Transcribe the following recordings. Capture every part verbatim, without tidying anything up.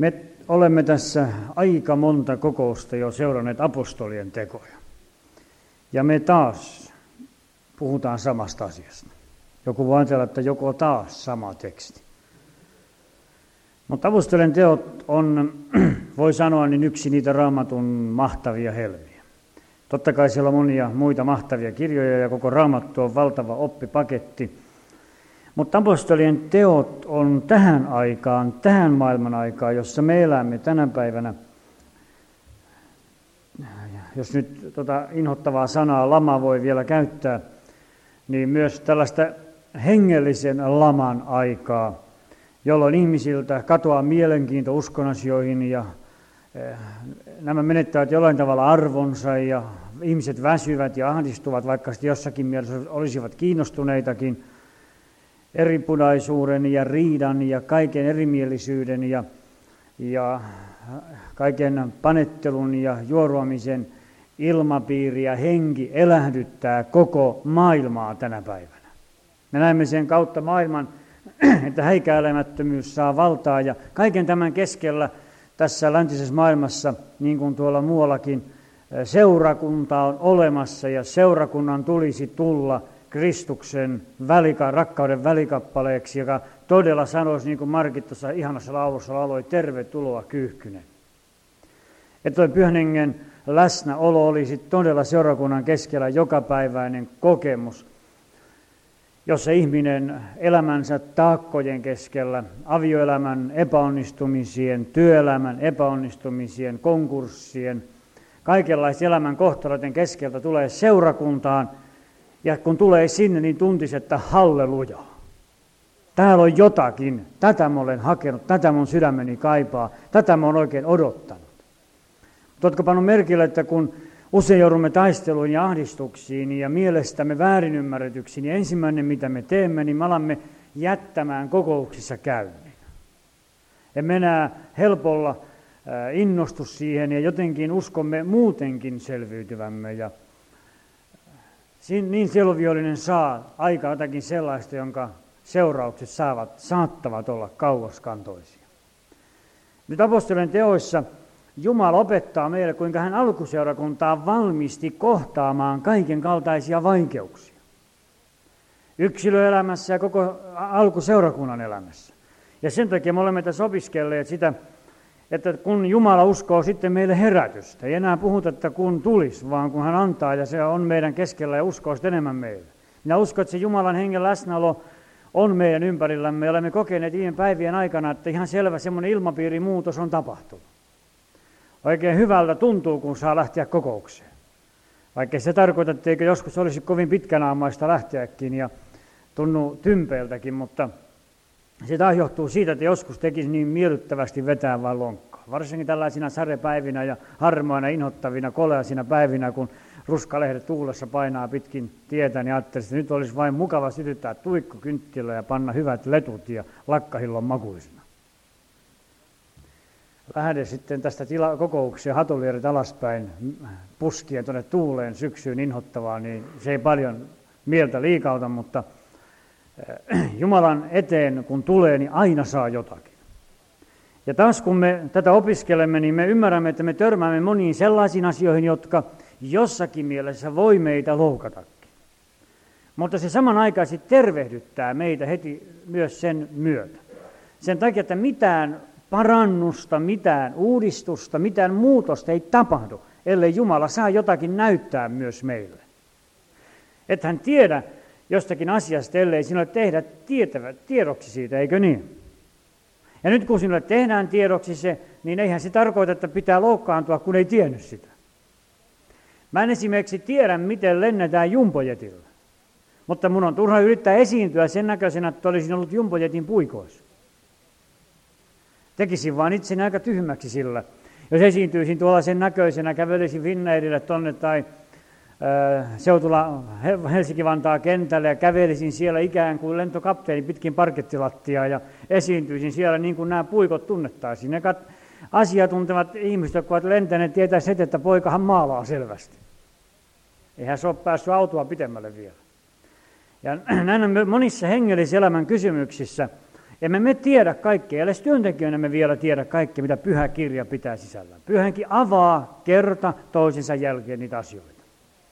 Me olemme tässä aika monta kokousta jo seuranneet apostolien tekoja. Ja me taas puhutaan samasta asiasta. Joku voi ajatella, että joko taas sama teksti. Mutta apostolien teot on, voi sanoa, niin yksi niitä Raamatun mahtavia helmiä. Totta kai siellä on monia muita mahtavia kirjoja ja koko Raamattu on valtava oppipaketti. Mutta apostolien teot on tähän aikaan, tähän maailman aikaan, jossa me elämme tänä päivänä, jos nyt tota inhottavaa sanaa lama voi vielä käyttää, niin myös tällaista hengellisen laman aikaa, jolloin ihmisiltä katoaa mielenkiinto uskon asioihin ja nämä menettävät jollain tavalla arvonsa ja ihmiset väsyvät ja ahdistuvat, vaikka jossakin mielessä olisivat kiinnostuneitakin eripunaisuuden ja riidan ja kaiken erimielisyyden ja, ja kaiken panettelun ja juoruamisen ilmapiiri ja henki elähdyttää koko maailmaa tänä päivänä. Me näemme sen kautta maailman, että häikäilemättömyys saa valtaa ja kaiken tämän keskellä tässä läntisessä maailmassa, niin kuin tuolla muuallakin, seurakunta on olemassa ja seurakunnan tulisi tulla Kristuksen välika, rakkauden välikappaleeksi, joka todella sanoisi, niin kuin Margit tuossa ihanassa laulussa lauloi, tervetuloa Kyyhkynen. Että tuo Pyhän Hengen läsnäolo olisi todella seurakunnan keskellä jokapäiväinen kokemus, jossa ihminen elämänsä taakkojen keskellä, avioelämän epäonnistumisien, työelämän epäonnistumisien, konkurssien, kaikenlaisten elämän kohtaloiden keskeltä tulee seurakuntaan, ja kun tulee sinne, niin tuntisi, että halleluja. Täällä on jotakin, tätä mä olen hakenut, tätä mun sydämeni kaipaa, tätä mä olen oikein odottanut. Mutta oletko pannut merkille, että kun usein joudumme taisteluun ja ahdistuksiin ja mielestämme väärinymmärretyksiin, niin ensimmäinen mitä me teemme, niin me alamme jättämään kokouksissa käynnin. Emme enää helpolla innostu siihen ja jotenkin uskomme muutenkin selviytyvämme. Ja niin selviollinen saa aika jotakin sellaista, jonka seuraukset saavat, saattavat olla kauaskantoisia. Nyt apostolien teoissa Jumala opettaa meille, kuinka hän alkuseurakuntaa valmisti kohtaamaan kaiken kaltaisia vaikeuksia. Yksilöelämässä ja koko alkuseurakunnan elämässä. Ja sen takia me olemme tässä opiskelleet sitä, että kun Jumala uskoo sitten meille herätystä, ei enää puhuta, että kun tulisi, vaan kun hän antaa ja se on meidän keskellä ja uskoo sitten enemmän meille. Minä uskon, että se Jumalan hengen läsnäolo on meidän ympärillämme. Olemme kokeneet viime päivien aikana, että ihan selvä semmoinen ilmapiirimuutos on tapahtunut. Oikein hyvältä tuntuu, kun saa lähteä kokoukseen. Vaikka se tarkoita, etteikö joskus olisi kovin pitkänaamaista lähteäkin ja tunnu tympeeltäkin, mutta se taas johtuu siitä, että joskus tekisi niin miellyttävästi vetää vain lonkkaa. Varsinkin tällaisina sadepäivinä ja harmaina, inhottavina, koleasina päivinä, kun ruskalehdet tuulessa painaa pitkin tietä, niin ajattelin, että nyt olisi vain mukava sytyttää tuikkukynttilä ja panna hyvät letut ja lakkahillon makuisina. Lähde sitten tästä tila- kokouksia hatulierit alaspäin puskien tuonne tuuleen syksyyn inhottavaa, niin se ei paljon mieltä liikauta, mutta Jumalan eteen kun tulee, niin aina saa jotakin. Ja taas kun me tätä opiskelemme, niin me ymmärrämme, että me törmäämme moniin sellaisiin asioihin, jotka jossakin mielessä voi meitä loukatakin. Mutta se samanaikaisesti tervehdyttää meitä heti myös sen myötä. Sen takia, että mitään parannusta, mitään uudistusta, mitään muutosta ei tapahdu, ellei Jumala saa jotakin näyttää myös meille. Et hän tiedä jostakin asiasta, ellei sinulle tehdä tietävä, tiedoksi siitä, eikö niin? Ja nyt kun sinulle tehdään tiedoksi se, niin eihän se tarkoita, että pitää loukkaantua, kun ei tiennyt sitä. Mä en esimerkiksi tiedä, miten lennetään jumbojetilla, mutta mun on turha yrittää esiintyä sen näköisenä, että olisin ollut jumbojetin puikoissa. Tekisin vaan itseni aika tyhmäksi sillä. Jos esiintyisin tuolla sen näköisenä, kävelisin Finnairille tonne tai äh, Seutula Helsinki-Vantaa kentälle ja kävelisin siellä ikään kuin lentokapteeni pitkin parkettilattiaa ja esiintyisin siellä niin kuin nämä puikot tunnettaisiin. Ne kat- asiantuntevat ihmiset, jotka ovat lentäneet, tietäisi heti, että poikahan maalaa selvästi. Eihän se ole päässyt autoa pitemmälle vielä. Ja näin on monissa hengelliselämän kysymyksissä, Emme me tiedä kaikkea, edes työntekijöinä me vielä tiedä kaikkea, mitä Pyhä Kirja pitää sisällään. Pyhänkin avaa kerta toisensa jälkeen niitä asioita.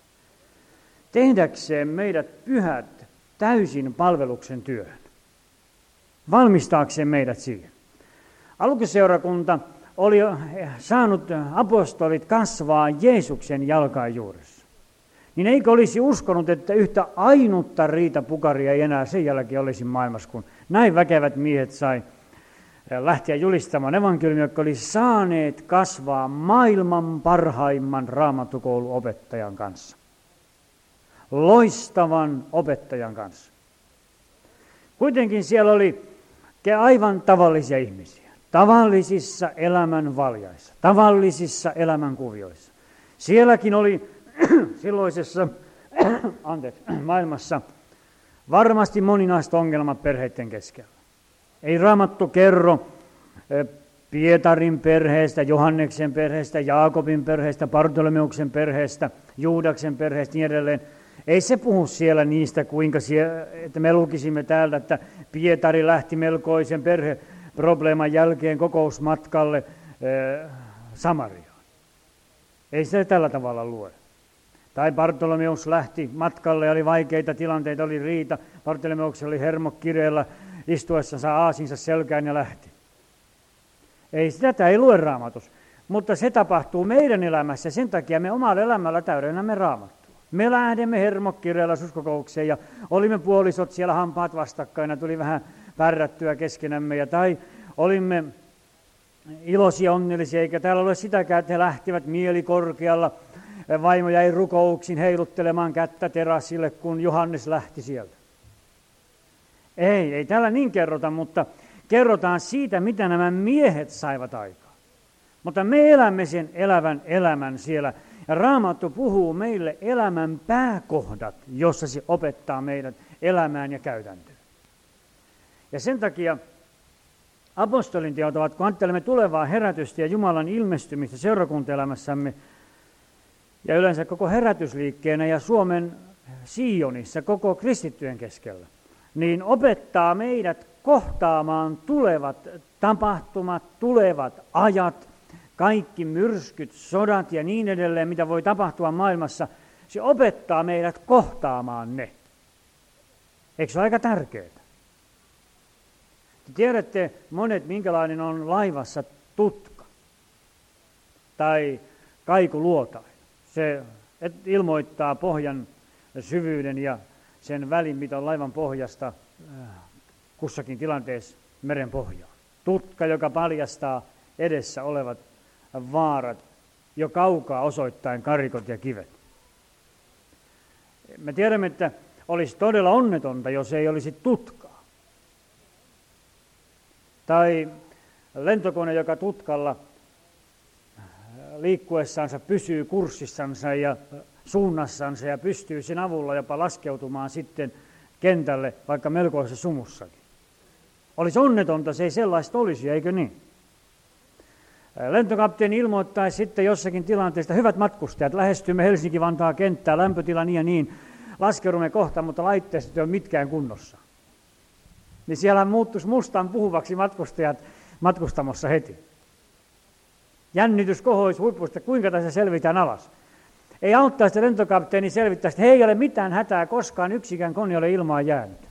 Tehdäkseen meidät pyhät täysin palveluksen työhön. Valmistaakseen meidät siihen. Alkuseurakunta oli saanut apostolit kasvaa Jeesuksen jalkain juuressa. Niin eikö olisi uskonut, että yhtä ainutta riitapukaria ei enää sen jälkeen olisi maailmassa, kun näin väkevät miehet sai lähteä julistamaan evankeliumia, jotka oli saaneet kasvaa maailman parhaimman raamattukouluopettajan kanssa. Loistavan opettajan kanssa. Kuitenkin siellä oli aivan tavallisia ihmisiä. Tavallisissa elämän valjaissa, tavallisissa elämänkuvioissa. Sielläkin oli silloisessa anteeksi, maailmassa varmasti moninaiset ongelmat perheiden keskellä. Ei Raamattu kerro Pietarin perheestä, Johanneksen perheestä, Jaakobin perheestä, Bartolomeuksen perheestä, Juudaksen perheestä niin edelleen. Ei se puhu siellä niistä, kuinka siellä, että me lukisimme täältä, että Pietari lähti melkoisen perheprobleeman jälkeen kokousmatkalle äh, Samariaan. Ei se tällä tavalla lue. Tai Bartolomeus lähti matkalle ja oli vaikeita tilanteita, oli riita. Bartolomeus oli hermo kireellä istuessansa aasinsa selkään ja lähti. Ei sitä ei lue Raamatus, mutta se tapahtuu meidän elämässä. Sen takia me omalla elämällä täydennämme Raamattua. Me lähdemme hermokkireellä suskokoukseen ja olimme puolisot siellä hampaat vastakkain ja tuli vähän pärrättyä keskenämme. Ja tai olimme iloisia, onnellisia, eikä täällä ole sitäkään, että he lähtivät mieli korkealla. Vaimo jäi rukouksin heiluttelemaan kättä terassille, kun Johannes lähti sieltä. Ei, ei täällä niin kerrota, mutta kerrotaan siitä, mitä nämä miehet saivat aikaan. Mutta me elämme sen elävän elämän siellä. Ja Raamattu puhuu meille elämän pääkohdat, jossa se opettaa meidät elämään ja käytäntöön. Ja sen takia apostolin teot ovat, kun ajattelemme tulevaa herätystä ja Jumalan ilmestymistä seurakuntaelämässämme, ja yleensä koko herätysliikkeenä ja Suomen Sionissa, koko kristittyjen keskellä, niin opettaa meidät kohtaamaan tulevat tapahtumat, tulevat ajat, kaikki myrskyt, sodat ja niin edelleen, mitä voi tapahtua maailmassa. Se opettaa meidät kohtaamaan ne. Eikö se ole aika tärkeää? Te tiedätte monet, minkälainen on laivassa tutka tai kaikuluotain. Se ilmoittaa pohjan syvyyden ja sen välin, mitä on laivan pohjasta kussakin tilanteessa meren pohjaan. Tutka, joka paljastaa edessä olevat vaarat, jo kaukaa osoittain karikot ja kivet. Me tiedämme, että olisi todella onnetonta, jos ei olisi tutkaa. Tai lentokone, joka tutkalla liikkuessansa pysyy kurssissansa ja suunnassansa ja pystyy sen avulla jopa laskeutumaan sitten kentälle, vaikka melkoisessa sumussakin. Olisi onnetonta, se ei sellaista olisi, eikö niin? Lentokapteeni ilmoittaisi sitten jossakin tilanteesta, hyvät matkustajat, lähestymme Helsinki-Vantaan kenttää, lämpötila niin ja niin, laskeudumme kohta, mutta laitteet ei ole mitkään kunnossa. Niin siellä muuttuisi mustaan puhuvaksi matkustajat matkustamossa heti. Jännitys kohoisi huipusta, kuinka tässä selvitään alas. Ei auttaisi, että lentokapteeni selvittäisi, että ei ole mitään hätää, koskaan yksikään kone ole ilmaan jäänyt.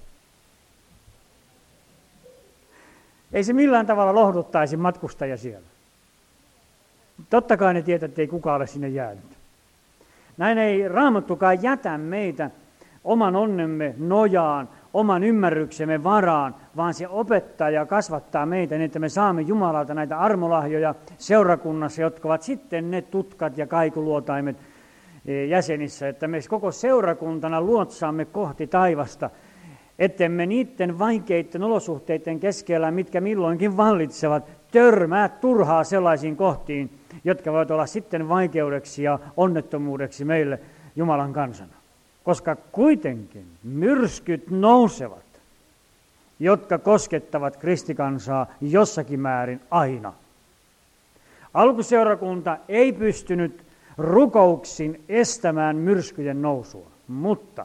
Ei se millään tavalla lohduttaisi matkustajia siellä. Totta kai ne tietää, että ei kukaan ole sinne jäänyt. Näin ei Raamattukaan jätä meitä oman onnemme nojaan, oman ymmärryksemme varaan, vaan se opettaa ja kasvattaa meitä niin, että me saamme Jumalalta näitä armolahjoja seurakunnassa, jotka ovat sitten ne tutkat ja kaikuluotaimet jäsenissä, että me koko seurakuntana luotsaamme kohti taivasta, ettemme niiden vaikeiden olosuhteiden keskellä, mitkä milloinkin vallitsevat, törmää turhaa sellaisiin kohtiin, jotka voivat olla sitten vaikeudeksi ja onnettomuudeksi meille Jumalan kansana. Koska kuitenkin myrskyt nousevat, jotka koskettavat kristikansaa jossakin määrin aina. Alkuseurakunta ei pystynyt rukouksin estämään myrskyjen nousua, mutta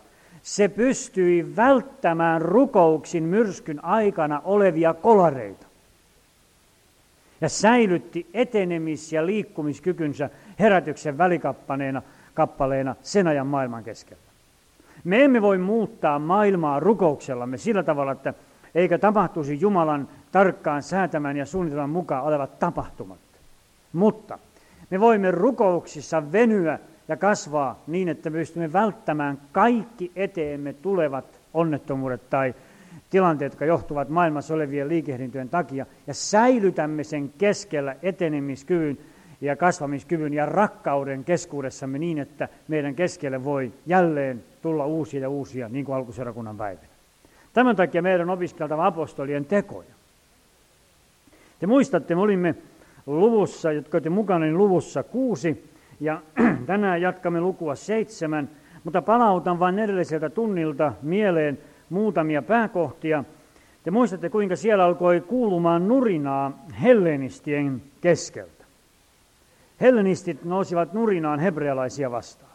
se pystyi välttämään rukouksin myrskyn aikana olevia kolareita ja säilytti etenemis- ja liikkumiskykynsä herätyksen välikappaleena kappaleena sen ajan maailman keskellä. Me emme voi muuttaa maailmaa rukouksellamme sillä tavalla, että eikä tapahtuisi Jumalan tarkkaan säätämän ja suunnitelman mukaan olevat tapahtumat. Mutta me voimme rukouksissa venyä ja kasvaa niin, että me pystymme välttämään kaikki eteemme tulevat onnettomuudet tai tilanteet, jotka johtuvat maailmassa olevien liikehdintöjen takia, ja säilytämme sen keskellä etenemiskyvyn ja kasvamiskyvyn ja rakkauden keskuudessamme niin, että meidän keskelle voi jälleen tulla uusia ja uusia, niin kuin alkuseurakunnan päivinä. Tämän takia meidän on opiskeltava apostolien tekoja. Te muistatte, me olimme luvussa, jotka olette mukana, niin luvussa kuusi, ja tänään jatkamme lukua seitsemän, mutta palautan vain edelliseltä tunnilta mieleen muutamia pääkohtia. Te muistatte, kuinka siellä alkoi kuulumaan nurinaa hellenistien keskeltä. Hellenistit nousivat nurinaan hebrealaisia vastaan,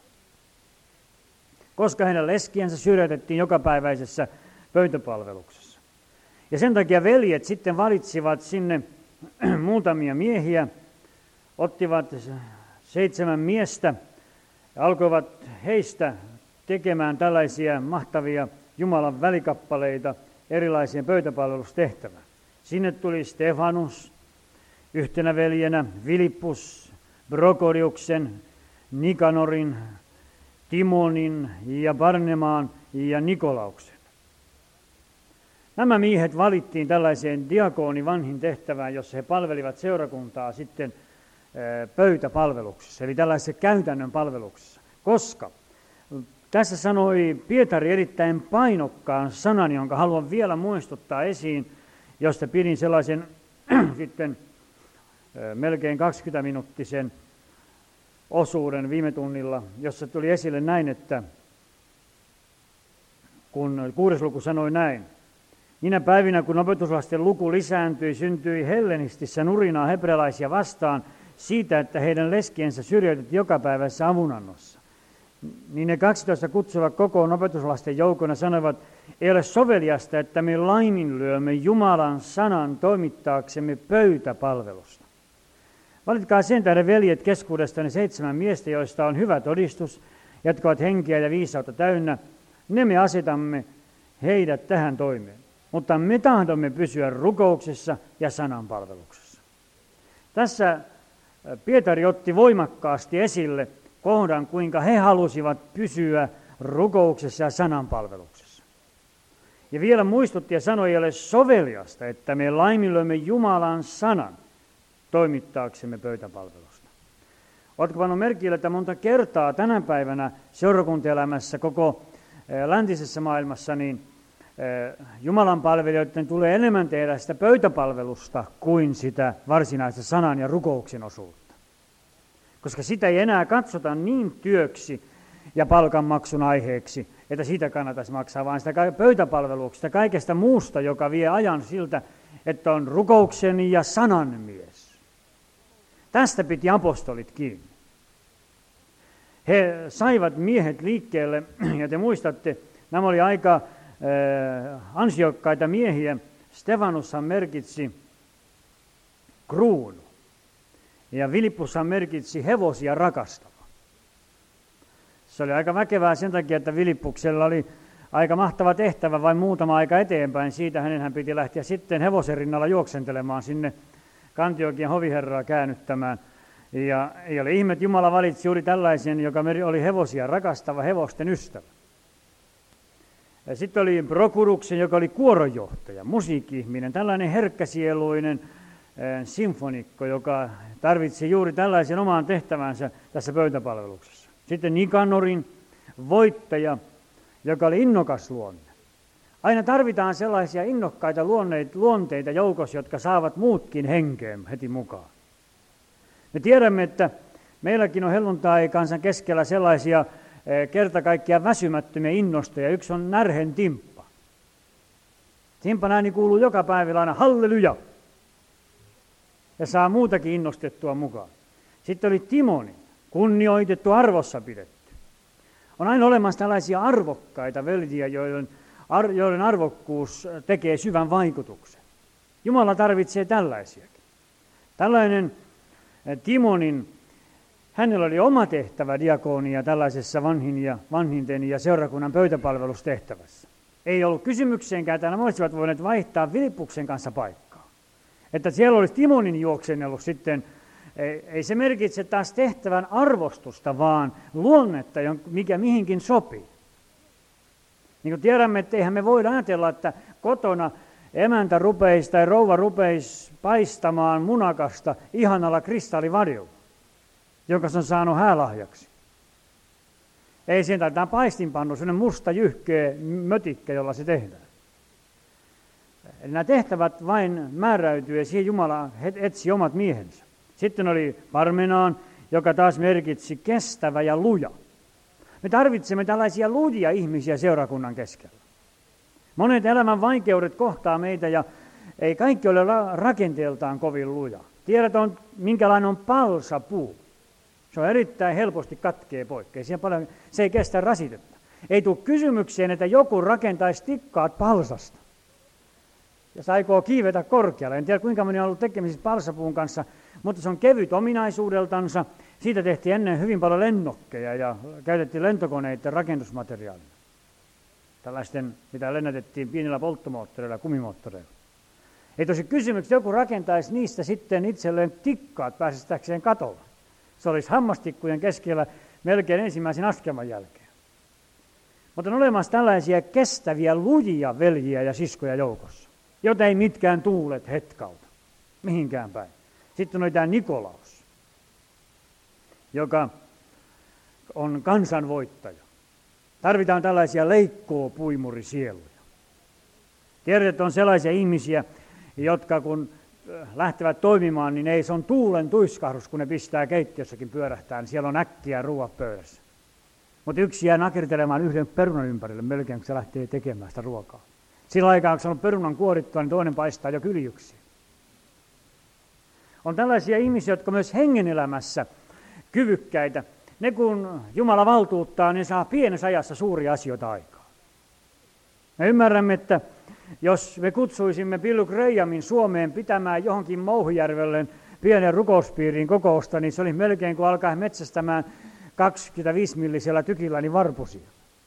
koska heidän leskiensä syrjäytettiin jokapäiväisessä pöytäpalveluksessa. Ja sen takia veljet sitten valitsivat sinne muutamia miehiä, ottivat seitsemän miestä ja alkoivat heistä tekemään tällaisia mahtavia Jumalan välikappaleita erilaisien pöytäpalvelustehtävään. Sinne tuli Stefanus yhtenä veljenä, Filippus, Brokoriuksen, Nikanorin, Timonin ja Barnemaan ja Nikolauksen. Nämä miehet valittiin tällaiseen diakooni vanhin tehtävään, jossa he palvelivat seurakuntaa sitten pöytäpalveluksessa, eli tällaisessa käytännön palveluksessa. Koska tässä sanoi Pietari erittäin painokkaan sanan, jonka haluan vielä muistuttaa esiin, josta pidin sellaisen sitten melkein kaksikymmentä-minuuttisen osuuden viime tunnilla, jossa tuli esille näin, että kun kuudes luku sanoi näin, niinä päivinä, kun opetuslasten luku lisääntyi, syntyi Hellenistissä nurinaa hebrealaisia vastaan siitä, että heidän leskiensä syrjäytettiin jokapäiväisessä avunannossa. Niin ne kaksitoista kutsuvat kokoon opetuslasten joukona sanoivat, ei ole soveliasta, että me laiminlyömme Jumalan sanan toimittaaksemme pöytäpalvelusta. Valitkaa sen tähden, veljet, keskuudestani seitsemän miestä, joista on hyvä todistus, jotka ovat henkeä ja viisautta täynnä. Ne me asetamme heidät tähän toimeen. Mutta me tahdomme pysyä rukouksessa ja sananpalveluksessa. Tässä Pietari otti voimakkaasti esille kohdan, kuinka he halusivat pysyä rukouksessa ja sananpalveluksessa. Ja vielä muistutti ja sanoi, ei ole soveliasta, että me laiminlyömme Jumalan sanan toimittaaksemme pöytäpalvelusta. Oletko pannut merkille, että monta kertaa tänä päivänä seurakuntaelämässä koko läntisessä maailmassa, niin Jumalan palvelijoiden tulee enemmän tehdä sitä pöytäpalvelusta kuin sitä varsinaista sanan ja rukouksen osuutta. Koska sitä ei enää katsota niin työksi ja palkanmaksun aiheeksi, että siitä kannattaisi maksaa, vaan sitä pöytäpalveluksesta, kaikesta muusta, joka vie ajan siltä, että on rukouksen ja sanan mies. Tästä piti apostolit kiinni. He saivat miehet liikkeelle, ja te muistatte, nämä oli aika äh, ansiokkaita miehiä. Stefanushan merkitsi kruunu, ja Filippushan merkitsi hevosia rakastava. Se oli aika väkevää sen takia, että Filippuksella oli aika mahtava tehtävä vain muutama aika eteenpäin. Siitä hänenhän piti lähteä sitten hevosen rinnalla juoksentelemaan sinne Kantiokian hoviherraa käännyttämään. Ja ei ole ihme, että Jumala valitsi juuri tällaisen, joka oli hevosia rakastava, hevosten ystävä. Ja sitten oli Prokuruksen, joka oli kuoronjohtaja, musiikki-ihminen, tällainen herkkäsieluinen äh, sinfonikko, joka tarvitsi juuri tällaisen omaan tehtävänsä tässä pöytäpalveluksessa. Sitten Nikanorin voittaja, joka oli innokas luonne. Aina tarvitaan sellaisia innokkaita luonteita joukossa, jotka saavat muutkin henkeen heti mukaan. Me tiedämme, että meilläkin on helluntai-kansan keskellä sellaisia kerta kaikkiaan väsymättömiä innostoja. Yksi on närhen timppa. Timpan ääni kuuluu joka päivä aina halleluja. Ja saa muutakin innostettua mukaan. Sitten oli Timoni, kunnioitettu, arvossa pidetty. On aina olemassa tällaisia arvokkaita veljiä, joiden, ar, joiden arvokkuus tekee syvän vaikutuksen. Jumala tarvitsee tällaisiakin. Tällainen Timonin, hänellä oli oma tehtävä diakonia tällaisessa vanhin ja, vanhinten ja seurakunnan pöytäpalvelustehtävässä. Ei ollut kysymykseenkään, että nämä olisivat voineet vaihtaa Filippuksen kanssa paikkaa. Että siellä olisi Timonin juoksennellut sitten, ei, ei se merkitse taas tehtävän arvostusta, vaan luonnetta, mikä mihinkin sopii. Niin kuin tiedämme, että eihän me voida ajatella, että kotona emäntä rupeisi tai rouva rupeisi paistamaan munakasta ihanalla kristallivarjolla, jonka se on saanut häälahjaksi. Ei siinä taitaa paistinpannu, sellainen musta jyhkeä mötikkä, jolla se tehdään. Eli nämä tehtävät vain määräytyy ja siihen Jumala etsi omat miehensä. Sitten oli Parmenaan, joka taas merkitsi kestävä ja luja. Me tarvitsemme tällaisia lujia ihmisiä seurakunnan keskellä. Monet elämän vaikeudet kohtaa meitä ja ei kaikki ole rakenteeltaan kovin luja. Tiedät, on, minkälainen on palsapuu. Se on erittäin helposti katkee poikki. Paljon, se ei kestä rasitetta. Ei tule kysymykseen, että joku rakentaisi tikkaat palsasta. Ja se aikoo kiivetä korkealle. En tiedä, kuinka moni on ollut tekemisissä palsapuun kanssa, mutta se on kevyt ominaisuudeltansa. Siitä tehtiin ennen hyvin paljon lennokkeja ja käytettiin lentokoneiden rakennusmateriaalina. Tällaisten, mitä lennätettiin pienillä polttomoottoreilla ja kumimoottoreilla. Ei tosi kysymys, että joku rakentaisi niistä sitten itselleen tikkaat pääsestäkseen katolla. Se olisi hammastikkujen keskellä melkein ensimmäisen askelman jälkeen. Mutta on olemassa tällaisia kestäviä, lujia veljiä ja siskoja joukossa, joita ei mitkään tuulet hetkauta mihinkään päin. Sitten oli tämä Nikolaus, joka on kansanvoittaja. Tarvitaan tällaisia leikkoo-puimurisieluja. Tiedät, että on sellaisia ihmisiä, jotka kun lähtevät toimimaan, niin ei se on tuulen tuiskahdus, kun ne pistää keittiössäkin pyörähtää, niin siellä on äkkiä ruoat pöydässä. Mutta yksi jää nakertelemaan yhden perunan ympärille melkein, kun se lähtee tekemään sitä ruokaa. Sillä aikaa, kun se on perunan kuorittua, niin toinen paistaa jo kyljyksiä. On tällaisia ihmisiä, jotka myös hengenelämässä kyvykkäitä. Ne kun Jumala valtuuttaa, niin saa pienessä ajassa suuria asioita aikaan. Me ymmärrämme, että jos me kutsuisimme Billy Grahamin Suomeen pitämään johonkin Mouhijärvelle pienen rukouspiiriin kokousta, niin se oli melkein kuin alkaa metsästämään kaksikymmentäviisi millisellä tykillä niin varpusia.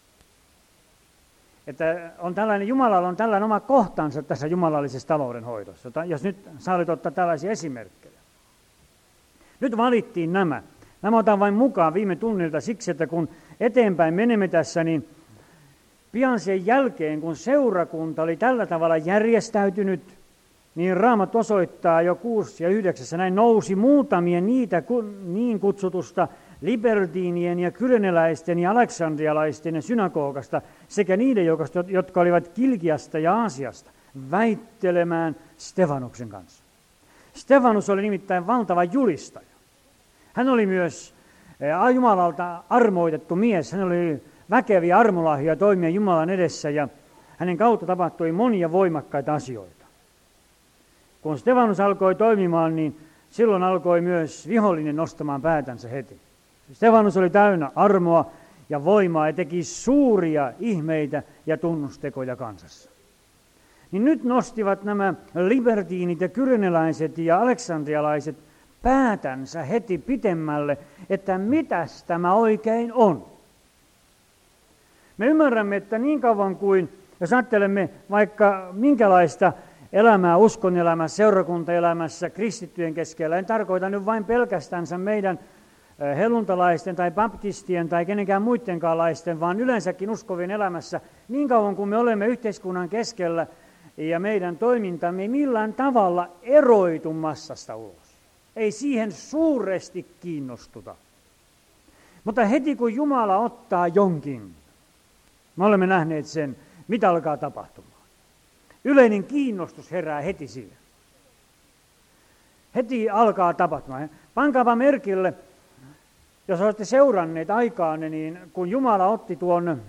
Että on tällainen, Jumalalla on tällainen oma kohtansa tässä jumalallisessa taloudenhoidossa, jos nyt saalit ottaa tällaisia esimerkkejä. Nyt valittiin nämä. Nämä otan vain mukaan viime tunnilta siksi, että kun eteenpäin menemme tässä, niin pian sen jälkeen, kun seurakunta oli tällä tavalla järjestäytynyt, niin Raamattu osoittaa jo kuusi ja yhdeksässä näin nousi muutamia niitä niin kutsutusta libertiinien ja kyreneläisten ja aleksandrialaisten ja synagogasta sekä niiden joukosta, jotka olivat Kilkiasta ja Aasiasta, väittelemään Stefanuksen kanssa. Stefanus oli nimittäin valtava julistaja. Hän oli myös Jumalalta armoitettu mies. Hän oli väkeviä armolahjoja toimia Jumalan edessä ja hänen kautta tapahtui monia voimakkaita asioita. Kun Stefanus alkoi toimimaan, niin silloin alkoi myös vihollinen nostamaan päätänsä heti. Stefanus oli täynnä armoa ja voimaa ja teki suuria ihmeitä ja tunnustekoja kansassa. Niin nyt nostivat nämä libertiinit ja kyreneläiset ja aleksandrialaiset päätänsä heti pitemmälle, että mitäs tämä oikein on. Me ymmärrämme, että niin kauan kuin, jos ajattelemme vaikka minkälaista elämää uskonelämässä, seurakuntaelämässä, kristittyjen keskellä, en tarkoita nyt vain pelkästänsä meidän helluntalaisten tai baptistien tai kenenkään muidenkaan laisten, vaan yleensäkin uskovien elämässä, niin kauan kuin me olemme yhteiskunnan keskellä ja meidän toimintamme ei millään tavalla eroitu massasta ulos. Ei siihen suuresti kiinnostuta. Mutta heti kun Jumala ottaa jonkin, me olemme nähneet sen, mitä alkaa tapahtumaan. Yleinen kiinnostus herää heti siihen. Heti alkaa tapahtumaan. Pankaapa merkille, jos olette seuranneet aikaanne, niin kun Jumala otti tuon,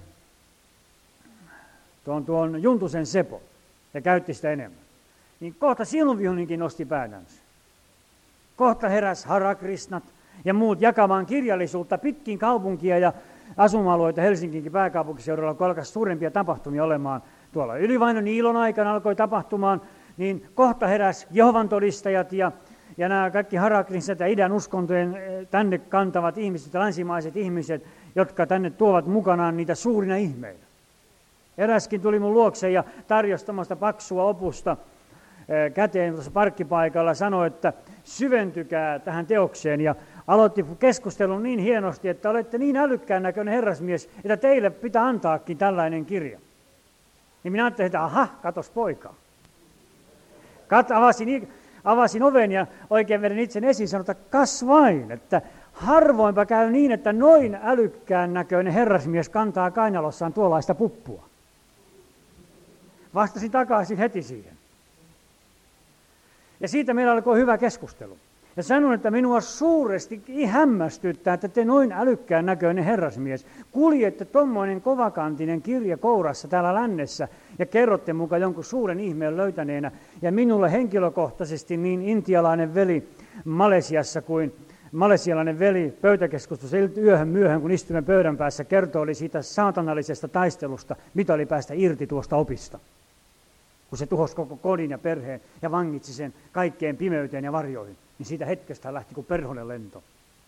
tuon, tuon Juntusen Sepon ja käytti sitä enemmän, niin kohta silunvihoninkin nosti päätänsä. Kohta heräsi Harakristnat ja muut jakamaan kirjallisuutta pitkin kaupunkia ja asuma-alueita Helsinkinkin pääkaupunkiseudulla, kun alkoi suurempia tapahtumia olemaan. Tuolla Ylivaino Niilon aikana alkoi tapahtumaan, niin kohta heräsi Jehovan todistajat ja, ja nämä kaikki harakristat ja idän uskontojen tänne kantavat ihmiset, länsimaiset ihmiset, jotka tänne tuovat mukanaan niitä suurina ihmeitä. Eräskin tuli mun luokse ja tarjosi tämmöistä paksua opusta käteen tuossa parkkipaikalla ja sanoi, että syventykää tähän teokseen. Ja aloitti keskustelun niin hienosti, että olette niin älykkään näköinen herrasmies, että teille pitää antaakin tällainen kirja. Niin minä ajattelin, että aha, katos poikaa. Kat, avasin, avasin oven ja oikein vedin itsen esiin sanoin, että kas vain, että harvoinpa käy niin, että noin älykkään näköinen herrasmies kantaa kainalossaan tuollaista puppua. Vastasin takaisin heti siihen. Ja siitä meillä alkoi hyvä keskustelu. Ja sanon, että minua suuresti hämmästyttää, että te noin älykkään näköinen herrasmies kuljette tommoinen kovakantinen kirja kourassa täällä lännessä ja kerrotte mukaan jonkun suuren ihmeen löytäneenä. Ja minulle henkilökohtaisesti niin intialainen veli Malesiassa kuin malesialainen veli pöytäkeskustelussa yöhön myöhään, kun istuimme pöydän päässä, kertoi oli siitä saatanallisesta taistelusta, mitä oli päästä irti tuosta opista. Kun se tuhosi koko kodin ja perheen ja vangitsi sen kaikkeen pimeyteen ja varjoihin, niin siitä hetkestä hän lähti kuin perhonen lento.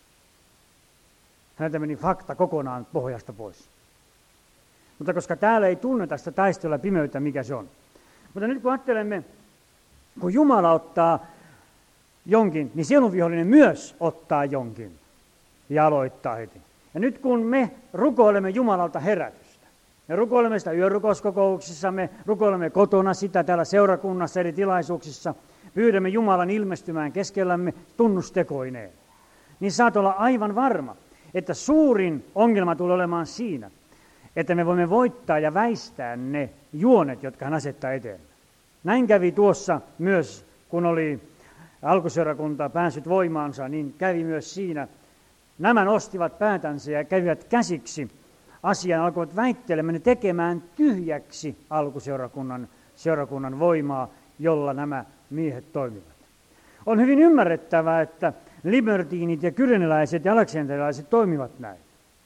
Häneltä meni fakta kokonaan pohjasta pois. Mutta koska täällä ei tunneta sitä taistelua pimeyttä, mikä se on. Mutta nyt kun ajattelemme, kun Jumala ottaa jonkin, niin sielunvihollinen myös ottaa jonkin ja aloittaa heti. Ja nyt kun me rukoilemme Jumalalta herätystä, me rukoilemme sitä yörukouskokouksissa, me rukoilemme kotona sitä täällä seurakunnassa eri tilaisuuksissa, pyydämme Jumalan ilmestymään keskellämme tunnustekoineen, niin saat olla aivan varma, että suurin ongelma tulee olemaan siinä, että me voimme voittaa ja väistää ne juonet, jotka hän asettaa eteen. Näin kävi tuossa myös, kun oli alkuseurakunta päässyt voimaansa, niin kävi myös siinä. Nämä nostivat päätänsä ja kävivät käsiksi asian, alkoivat väittelemään ja tekemään tyhjäksi alkuseurakunnan seurakunnan voimaa, jolla nämä miehet toimivat. On hyvin ymmärrettävää, että libertiinit ja kyreneläiset ja aleksanterilaiset toimivat näin.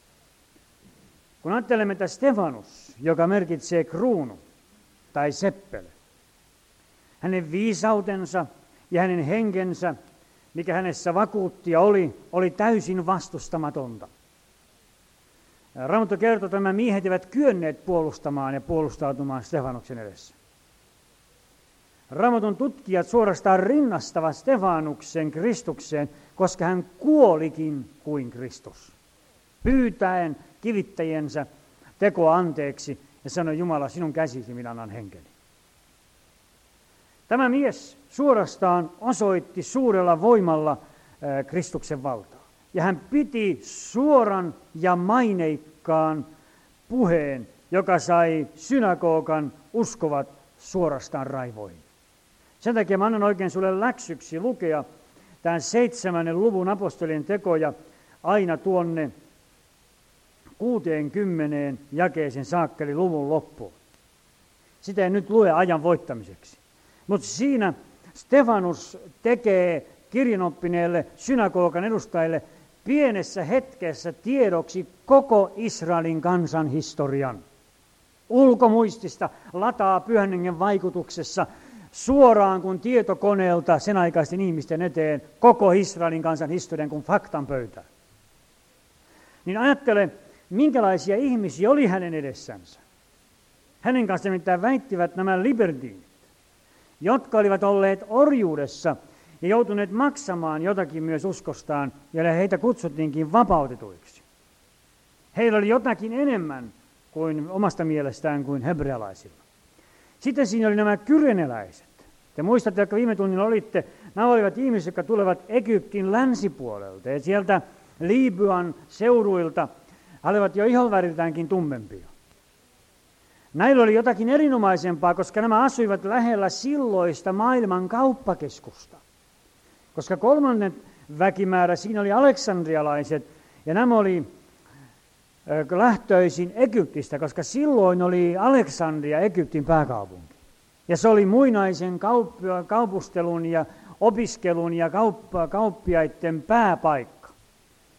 Kun ajattelemme, että Stefanus, joka merkitsee kruunu tai seppele, hänen viisautensa ja hänen henkensä, mikä hänessä vakuutti ja oli, oli täysin vastustamatonta. Raamattu kertoo, että nämä miehet eivät kyenneet puolustamaan ja puolustautumaan Stefanuksen edessä. Raamatun tutkijat suorastaan rinnastavat Stefanuksen Kristukseen, koska hän kuolikin kuin Kristus, pyytäen kivittäjensä tekoa anteeksi ja sanoi, Jumala, sinun käsisi minä annan henkeni. Tämä mies suorastaan osoitti suurella voimalla äh, Kristuksen valtaa. Ja hän piti suoran ja maineikkaan puheen, joka sai synagogan uskovat suorastaan raivoihin. Sen takia mä annan oikein sulle läksyksi lukea tämän seitsemännen luvun apostolien tekoja aina tuonne kuuteenkymmeneen jakeeseen saakka, eli luvun loppuun. Sitä ei nyt lue ajan voittamiseksi. Mutta siinä Stefanus tekee kirjanoppineille synagogan edustajille pienessä hetkessä tiedoksi koko Israelin kansan historian. Ulkomuistista lataa Pyhän Hengen vaikutuksessa suoraan kuin tietokoneelta sen aikaisten ihmisten eteen koko Israelin kansan historian kuin faktan pöytään. Niin ajattele, minkälaisia ihmisiä oli hänen edessänsä. Hänen kanssaan mitään väittivät nämä libertiinit, jotka olivat olleet orjuudessa ja joutuneet maksamaan jotakin myös uskostaan, ja heitä kutsuttiinkin vapautetuiksi. Heillä oli jotakin enemmän kuin omasta mielestään kuin hebrealaisilla. Sitten siinä oli nämä kyreneläiset. Te muistatte, että viime tunnilla olitte, nämä olivat ihmiset, jotka tulevat Egyptin länsipuolelta ja sieltä Libyan seuduilta, olivat jo ihoväriltäänkin tummempia. Näillä oli jotakin erinomaisempaa, koska nämä asuivat lähellä silloista maailman kauppakeskusta. Koska kolmannen väkimäärä, siinä oli aleksandrialaiset, ja nämä oli lähtöisin Egyptistä, koska silloin oli Aleksandria Egyptin pääkaupunki. Ja se oli muinaisen kaup- kaupustelun ja opiskelun ja kauppa- kauppiaiden pääpaikka.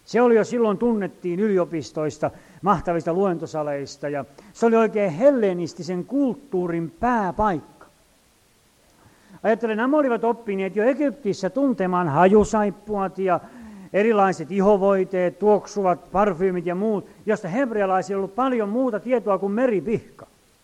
Se oli jo silloin tunnettiin yliopistoista, mahtavista luentosaleista ja se oli oikein hellenistisen kulttuurin pääpaikka. Ajattelen, nämä olivat oppineet jo Egyptissä tuntemaan hajusaippuat ja erilaiset ihovoiteet, tuoksuvat parfyymit ja muut, josta hebrealaisilla oli ollut paljon muuta tietoa kuin meripihka.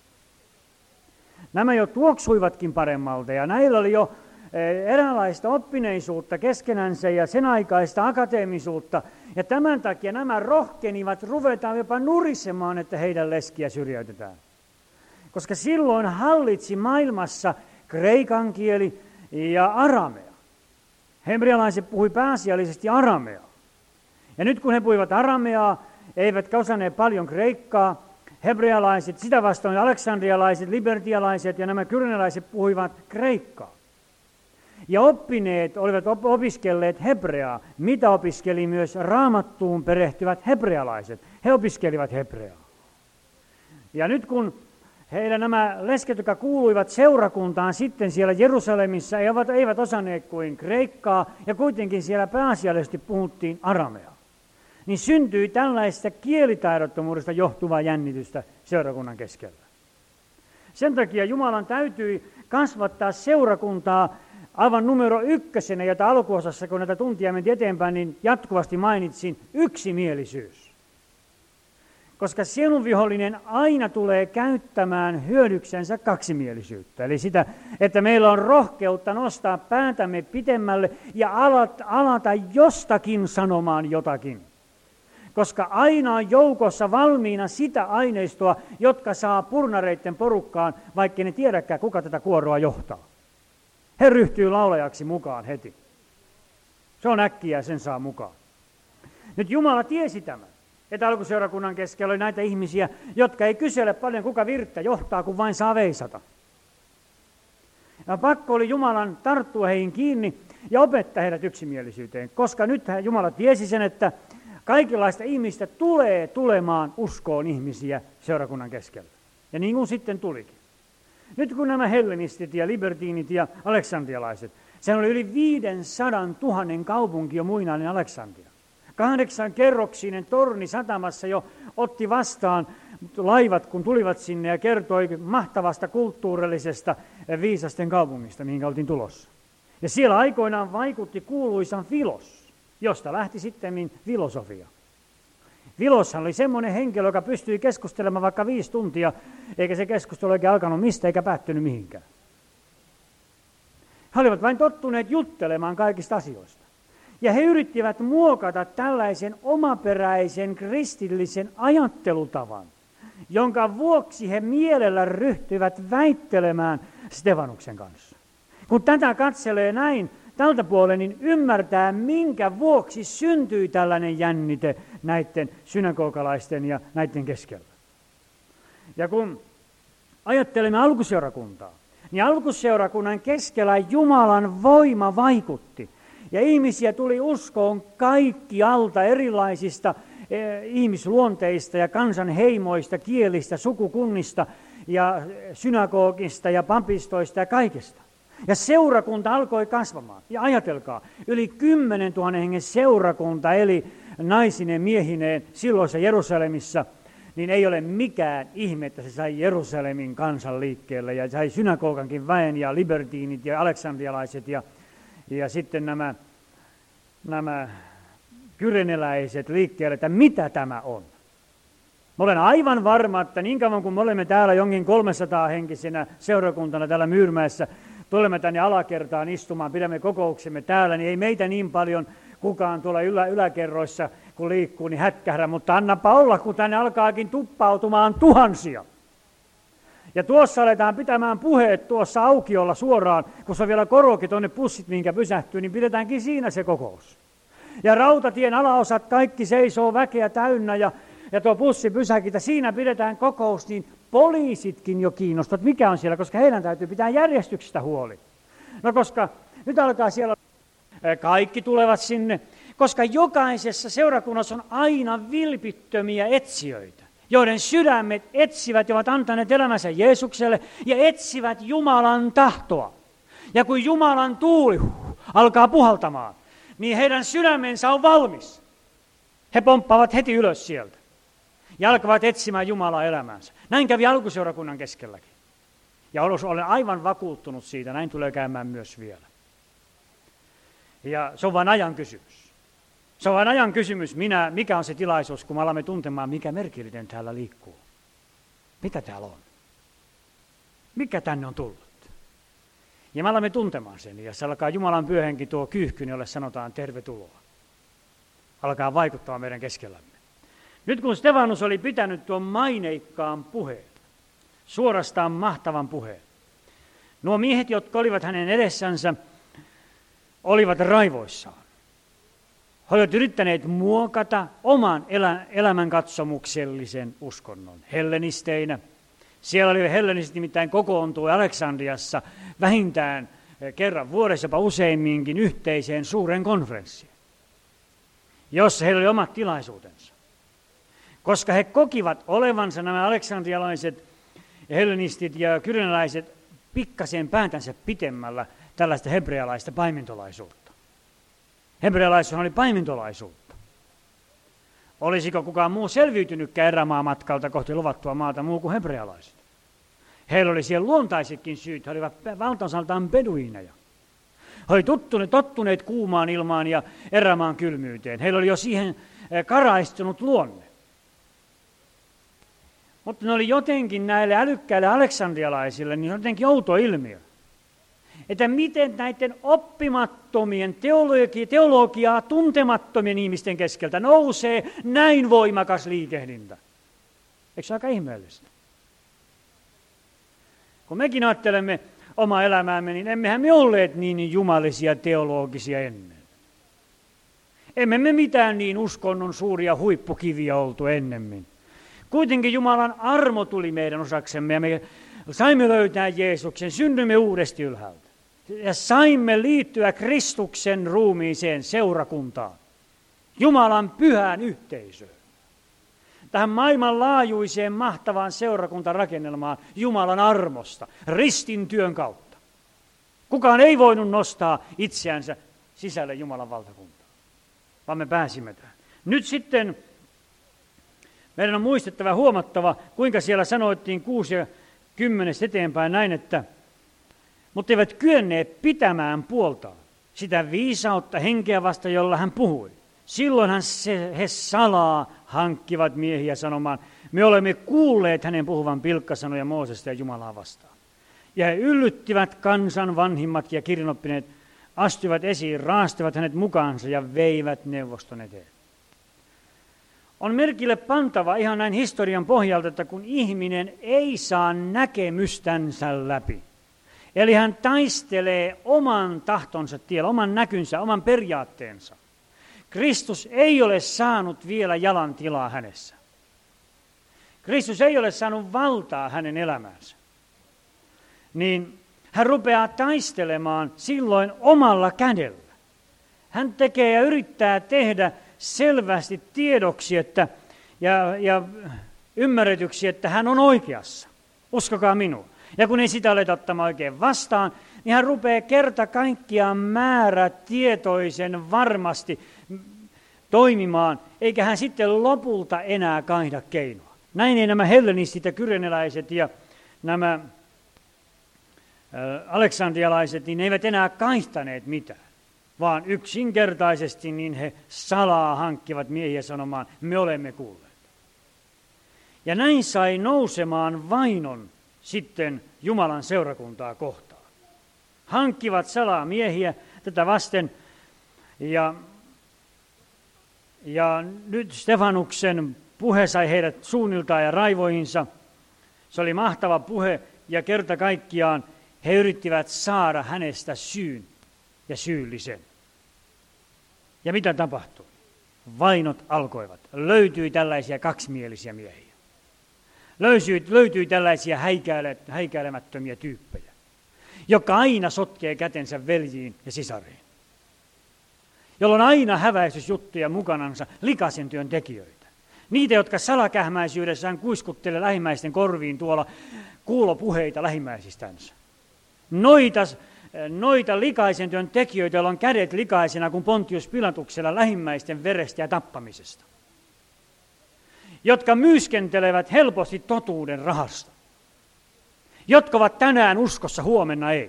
Nämä jo tuoksuivatkin paremmalta ja näillä oli jo eräänlaista oppineisuutta keskenänsä ja sen aikaista akateemisuutta. Ja tämän takia nämä rohkenivat ruveta jopa nurisemaan, että heidän leskiä syrjäytetään. Koska silloin hallitsi maailmassa kreikan kieli ja aramea. Hebrealaiset puhui pääasiallisesti arameaa. Ja nyt kun he puhuivat arameaa, eivätkä osanneet paljon kreikkaa, hebrealaiset, sitä vastaan aleksandrialaiset, libertialaiset ja nämä kyrenalaiset puhuivat kreikkaa. Ja oppineet olivat opiskelleet hebreaa, mitä opiskeli myös raamattuun perehtyvät hebrealaiset. He opiskelivat hebreaa. Ja nyt kun heillä nämä lesket, jotka kuuluivat seurakuntaan sitten siellä Jerusalemissa, eivät, eivät osanneet kuin kreikkaa, ja kuitenkin siellä pääasiallisesti puhuttiin arameaa, niin syntyi tällaista kielitaidottomuudesta johtuvaa jännitystä seurakunnan keskellä. Sen takia Jumalan täytyi kasvattaa seurakuntaa aivan numero ykkösenä, jota alkuosassa, kun näitä tuntia meni eteenpäin, niin jatkuvasti mainitsin yksimielisyys. Koska sielun vihollinen aina tulee käyttämään hyödyksensä kaksimielisyyttä. Eli sitä, että meillä on rohkeutta nostaa päätämme pitemmälle ja alata, alata jostakin sanomaan jotakin. Koska aina on joukossa valmiina sitä aineistoa, jotka saa purnareiden porukkaan, vaikka ne tiedäkään, kuka tätä kuoroa johtaa. He ryhtyy laulajaksi mukaan heti. Se on äkkiä, sen saa mukaan. Nyt Jumala tiesi tämän, että alkuseurakunnan keskellä oli näitä ihmisiä, jotka ei kysele paljon, kuka virttä johtaa, kun vain saa veisata. Ja pakko oli Jumalan tarttua heihin kiinni ja opettaa heidät yksimielisyyteen, koska nyt Jumala tiesi sen, että kaikenlaista ihmistä tulee tulemaan uskoon ihmisiä seurakunnan keskellä. Ja niin kuin sitten tulikin. Nyt kun nämä hellenistit ja libertiinit ja aleksandrialaiset, se oli yli viisisataa tuhatta kaupunki jo muinainen Aleksandria. Kahdeksan kerroksinen torni satamassa jo otti vastaan laivat, kun tulivat sinne ja kertoi mahtavasta kulttuurillisesta viisasten kaupungista, mihin oltiin tulossa. Ja siellä aikoinaan vaikutti kuuluisan Filos, josta lähti sitten filosofia. Filoshan oli semmoinen henkilö, joka pystyi keskustelemaan vaikka viisi tuntia, eikä se keskustelu oikein alkanut mistä eikä päättynyt mihinkään. He olivat vain tottuneet juttelemaan kaikista asioista. Ja he yrittivät muokata tällaisen omaperäisen kristillisen ajattelutavan, jonka vuoksi he mielellä ryhtyivät väittelemään Stefanuksen kanssa. Kun tätä katselee näin tältä puolen, niin ymmärtää, minkä vuoksi syntyi tällainen jännite näiden synagogalaisten ja näiden keskellä. Ja kun ajattelemme alkuseurakuntaa, niin alkuseurakunnan keskellä Jumalan voima vaikutti. Ja ihmisiä tuli uskoon kaikkialta erilaisista eh, ihmisluonteista ja kansanheimoista, kielistä, sukukunnista ja synagogista ja papistoista ja kaikesta. Ja seurakunta alkoi kasvamaan. Ja ajatelkaa, yli kymmenen tuhannen hengen seurakunta eli naisinen miehineen silloisessa Jerusalemissa, niin ei ole mikään ihme, että se sai Jerusalemin kansan liikkeelle ja sai synagogankin väen ja libertiinit ja aleksandrialaiset ja, ja sitten nämä, nämä kyreneläiset liikkeelle, että mitä tämä on. Mä olen aivan varma, että niin kauan kuin me olemme täällä jonkin kolmesataa henkisenä seurakuntana täällä Myyrmäessä, tulemme tänne alakertaan istumaan, pidämme kokouksemme täällä, niin ei meitä niin paljon kukaan tuolla ylä, yläkerroissa, kun liikkuu, niin hätkähdä, mutta annapa olla, kun tänne alkaakin tuppautumaan tuhansia. Ja tuossa aletaan pitämään puheet tuossa aukiolla suoraan, kun se on vielä korokin tuonne pussit, minkä pysähtyy, niin pidetäänkin siinä se kokous. Ja rautatien alaosat kaikki seisoo väkeä täynnä ja, ja tuo pussi pysäkitä, siinä pidetään kokous, niin poliisitkin jo kiinnostavat, mikä on siellä, koska heidän täytyy pitää järjestyksestä huoli. No koska nyt alkaa siellä, kaikki tulevat sinne, koska jokaisessa seurakunnassa on aina vilpittömiä etsijöitä, joiden sydämet etsivät ja ovat antaneet elämänsä Jeesukselle ja etsivät Jumalan tahtoa. Ja kun Jumalan tuuli huh, alkaa puhaltamaan, niin heidän sydämensä on valmis. He pomppaavat heti ylös sieltä ja alkavat etsimään Jumalaa elämäänsä. Näin kävi alkuseurakunnan keskelläkin. Ja olen aivan vakuuttunut siitä, näin tulee käymään myös vielä. Ja se on vain ajan kysymys. Se on vain ajan kysymys, minä, mikä on se tilaisuus, kun me alamme tuntemaan, mikä merkillinen täällä liikkuu. Mitä täällä on? Mikä tänne on tullut? Ja me alamme tuntemaan sen, ja se alkaa Jumalan pyöhenki tuo kyyhkyni, jolle sanotaan tervetuloa. Alkaa vaikuttaa meidän keskellämme. Nyt kun Stefanus oli pitänyt tuon maineikkaan puheen, suorastaan mahtavan puheen, nuo miehet, jotka olivat hänen edessänsä, olivat raivoissaan. He olivat yrittäneet muokata oman elä, elämänkatsomuksellisen uskonnon hellenisteinä. Siellä oli hellenistit nimittäin kokoontui Aleksandriassa vähintään kerran vuodessa, jopa useimminkin yhteiseen suuren konferenssiin, jossa heillä oli omat tilaisuutensa. Koska he kokivat olevansa nämä aleksandrialaiset, hellenistit ja kyrenäläiset pikkasen pääntänsä pitemmällä tällaista hebrealaista paimintolaisuutta. Hebrealaisuus oli paimintolaisuutta. Olisiko kukaan muu selviytynytkään erämaamatkalta kohti luvattua maata muu kuin hebrealaiset? Heillä oli siellä luontaisetkin syyt, he olivat valtaosaltaan beduiineja. He olivat tottuneet, tottuneet kuumaan ilmaan ja erämaan kylmyyteen. Heillä oli jo siihen karaistunut luonne. Mutta ne oli jotenkin näille älykkäille aleksandrialaisille niin jotenkin outo ilmiö. Että miten näiden oppimattomien, teologi- teologiaa tuntemattomien ihmisten keskeltä nousee näin voimakas liikehdintä. Eikö se aika ihmeellistä? Kun mekin ajattelemme omaa elämäämme, niin emmehän me olleet niin jumalisia teologisia ennen. Emme me mitään niin uskonnon suuria huippukiviä oltu ennemmin. Kuitenkin Jumalan armo tuli meidän osaksemme ja me saimme löytää Jeesuksen, synnymme uudesti ylhäältä. Ja saimme liittyä Kristuksen ruumiiseen seurakuntaan, Jumalan pyhään yhteisöön. Tähän maailmanlaajuiseen mahtavaan seurakuntarakennelmaan Jumalan armosta, ristin työn kautta. Kukaan ei voinut nostaa itseänsä sisälle Jumalan valtakuntaan, vaan me pääsimme tähän. Nyt sitten meidän on muistettava huomattava, kuinka siellä sanoittiin kuusi ja kymmenestä eteenpäin näin, että mutta eivät kyenneet pitämään puoltaan sitä viisautta henkeä vasta, jolla hän puhui. Silloinhan se, he salaa hankkivat miehiä sanomaan, me olemme kuulleet hänen puhuvan pilkkasanoja Moosesta ja Jumalaa vastaan. Ja he yllyttivät kansan vanhimmat ja kirjanoppineet, astuivat esiin, raastivat hänet mukaansa ja veivät neuvoston eteen. On merkille pantava ihan näin historian pohjalta, että kun ihminen ei saa näkemystänsä läpi, eli hän taistelee oman tahtonsa tiellä, oman näkynsä, oman periaatteensa. Kristus ei ole saanut vielä jalan tilaa hänessä. Kristus ei ole saanut valtaa hänen elämäänsä. Niin hän rupeaa taistelemaan silloin omalla kädellä. Hän tekee ja yrittää tehdä selvästi tiedoksi että, ja, ja ymmärretyksi, että hän on oikeassa. Uskokaa minua. Ja kun ei sitä aleta ottamaan oikein vastaan, niin hän rupeaa kerta kaikkiaan määrätietoisen varmasti toimimaan, eikä hän sitten lopulta enää kaihda keinoa. Näin ei nämä hellenistit ja kyreneläiset ja nämä ä, aleksandrialaiset, niin ne eivät enää kaihtaneet mitään, vaan yksinkertaisesti niin he salaa hankkivat miehiä sanomaan, me olemme kuulleet. Ja näin sai nousemaan vainon sitten Jumalan seurakuntaa kohtaan. Hankkivat salaa miehiä tätä vasten, ja, ja nyt Stefanuksen puhe sai heidät suunniltaan ja raivoihinsa. Se oli mahtava puhe, ja kerta kaikkiaan he yrittivät saada hänestä syyn ja syyllisen. Ja mitä tapahtui? Vainot alkoivat. Löytyi tällaisia kaksimielisiä miehiä. Löytyi, löytyi tällaisia häikäile, häikäilemättömiä tyyppejä, jotka aina sotkee kätensä veljiin ja sisariin. Jolla on aina häväistysjuttuja mukanansa likaisen työn tekijöitä. Niitä, jotka salakähmäisyydessään kuiskuttelee lähimmäisten korviin tuolla kuulopuheita lähimmäisistänsä. Noita, noita likaisen työn tekijöitä, joilla on kädet likaisena kuin Pontius Pilatuksella lähimmäisten verestä ja tappamisesta. jotka myyskentelevät helposti totuuden rahasta, jotka ovat tänään uskossa, huomenna ei,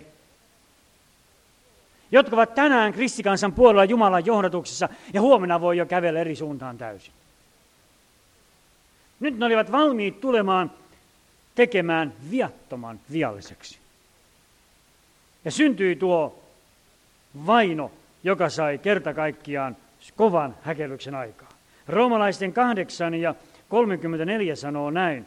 jotka ovat tänään kristikansan puolella Jumalan johdatuksessa ja huomenna voi jo kävellä eri suuntaan täysin. Nyt ne olivat valmiit tulemaan tekemään viattoman vialliseksi. Ja syntyi tuo vaino, joka sai kerta kaikkiaan kovan häkellyksen aikaa. Roomalaisten kahdeksan ja kolmekymmentäneljä sanoo näin.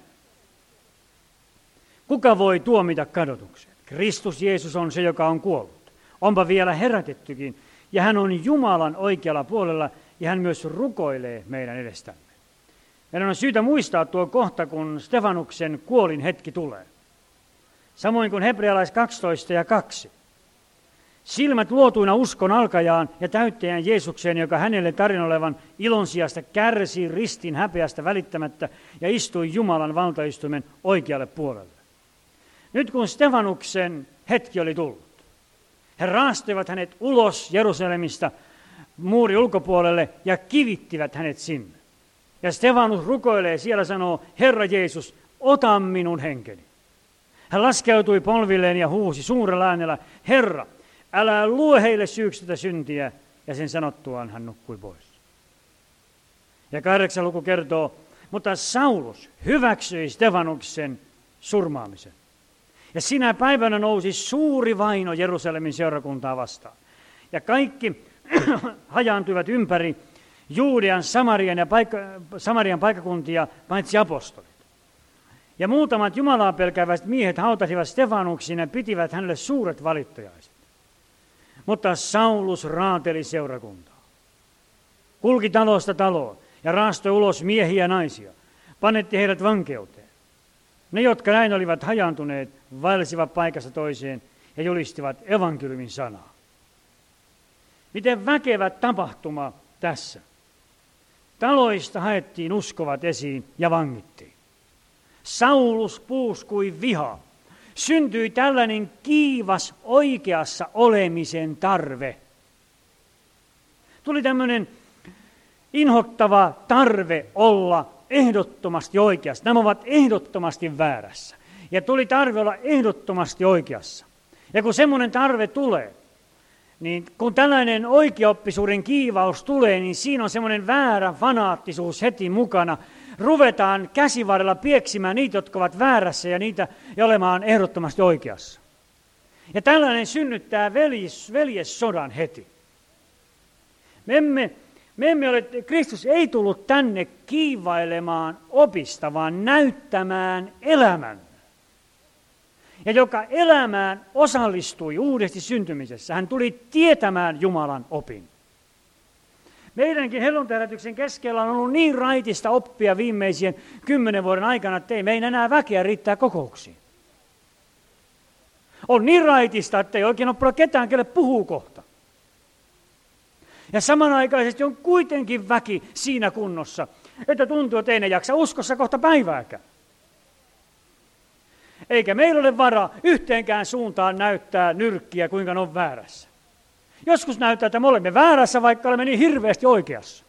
Kuka voi tuomita kadotuksen? Kristus Jeesus on se, joka on kuollut. Onpa vielä herätettykin, ja hän on Jumalan oikealla puolella, ja hän myös rukoilee meidän edestämme. Meidän on syytä muistaa tuo kohta, kun Stefanuksen kuolin hetki tulee. Samoin kuin Hebrealais kaksitoista ja kaksi. Silmät luotuina uskon alkajaan ja täyttäjän Jeesukseen, joka hänelle tarinolevan ilon sijasta kärsi ristin häpeästä välittämättä ja istui Jumalan valtaistuimen oikealle puolelle. Nyt kun Stefanuksen hetki oli tullut, he raastoivat hänet ulos Jerusalemista muuri ulkopuolelle ja kivittivät hänet sinne. Ja Stefanus rukoilee siellä, sanoo, Herra Jeesus, ota minun henkeni. Hän laskeutui polvilleen ja huusi suurella äänellä, Herra, älä luo heille syyksi tätä syntiä, ja sen sanottuaan hän nukkui pois. Ja kahdeksan luku kertoo, mutta Saulus hyväksyi Stefanuksen surmaamisen. Ja sinä päivänä nousi suuri vaino Jerusalemin seurakuntaa vastaan. Ja kaikki hajaantuivat ympäri Juudean, Samarian ja paikka, Samarian paikkakuntia, paitsi apostolit. Ja muutamat Jumalaa pelkäävät miehet hautasivat Stefanuksen ja pitivät hänelle suuret valittajaiset. Mutta Saulus raateli seurakuntaa. Kulki talosta taloon ja raastoi ulos miehiä ja naisia. Panetti heidät vankeuteen. Ne, jotka näin olivat hajaantuneet, vaelsivat paikasta toiseen ja julistivat evankeliumin sanaa. Miten väkevä tapahtuma tässä. Taloista haettiin uskovat esiin ja vangittiin. Saulus puuskui vihaa. Syntyi tällainen kiivas oikeassa olemisen tarve. Tuli tämmöinen inhottava tarve olla ehdottomasti oikeassa. Nämä ovat ehdottomasti väärässä. Ja tuli tarve olla ehdottomasti oikeassa. Ja kun semmoinen tarve tulee, niin kun tällainen oikeaoppisuuden kiivaus tulee, niin siinä on semmoinen väärä fanaattisuus heti mukana. Ruvetaan käsivarrella pieksimään niitä, jotka ovat väärässä ja niitä ja olemaan ehdottomasti oikeassa. Ja tällainen synnyttää veljes, veljessodan heti. Me emme, me emme ole, Kristus ei tullut tänne kiivailemaan opista, vaan näyttämään elämän. Ja joka elämään osallistui uudesti syntymisessä, hän tuli tietämään Jumalan opin. Meidänkin helluntaherätyksen keskellä on ollut niin raitista oppia viimeisien kymmenen vuoden aikana, että ei meidän enää väkeä riittää kokouksiin. On niin raitista, että ei oikein ole ketään, kelle puhuu kohta. Ja samanaikaisesti on kuitenkin väki siinä kunnossa, että tuntuu, että ei ne jaksa uskossa kohta päivääkään. Eikä meillä ole varaa yhteenkään suuntaan näyttää nyrkkiä, kuinka ne on väärässä. Joskus näyttää, että me olemme väärässä, vaikka olemme niin hirveästi oikeassa.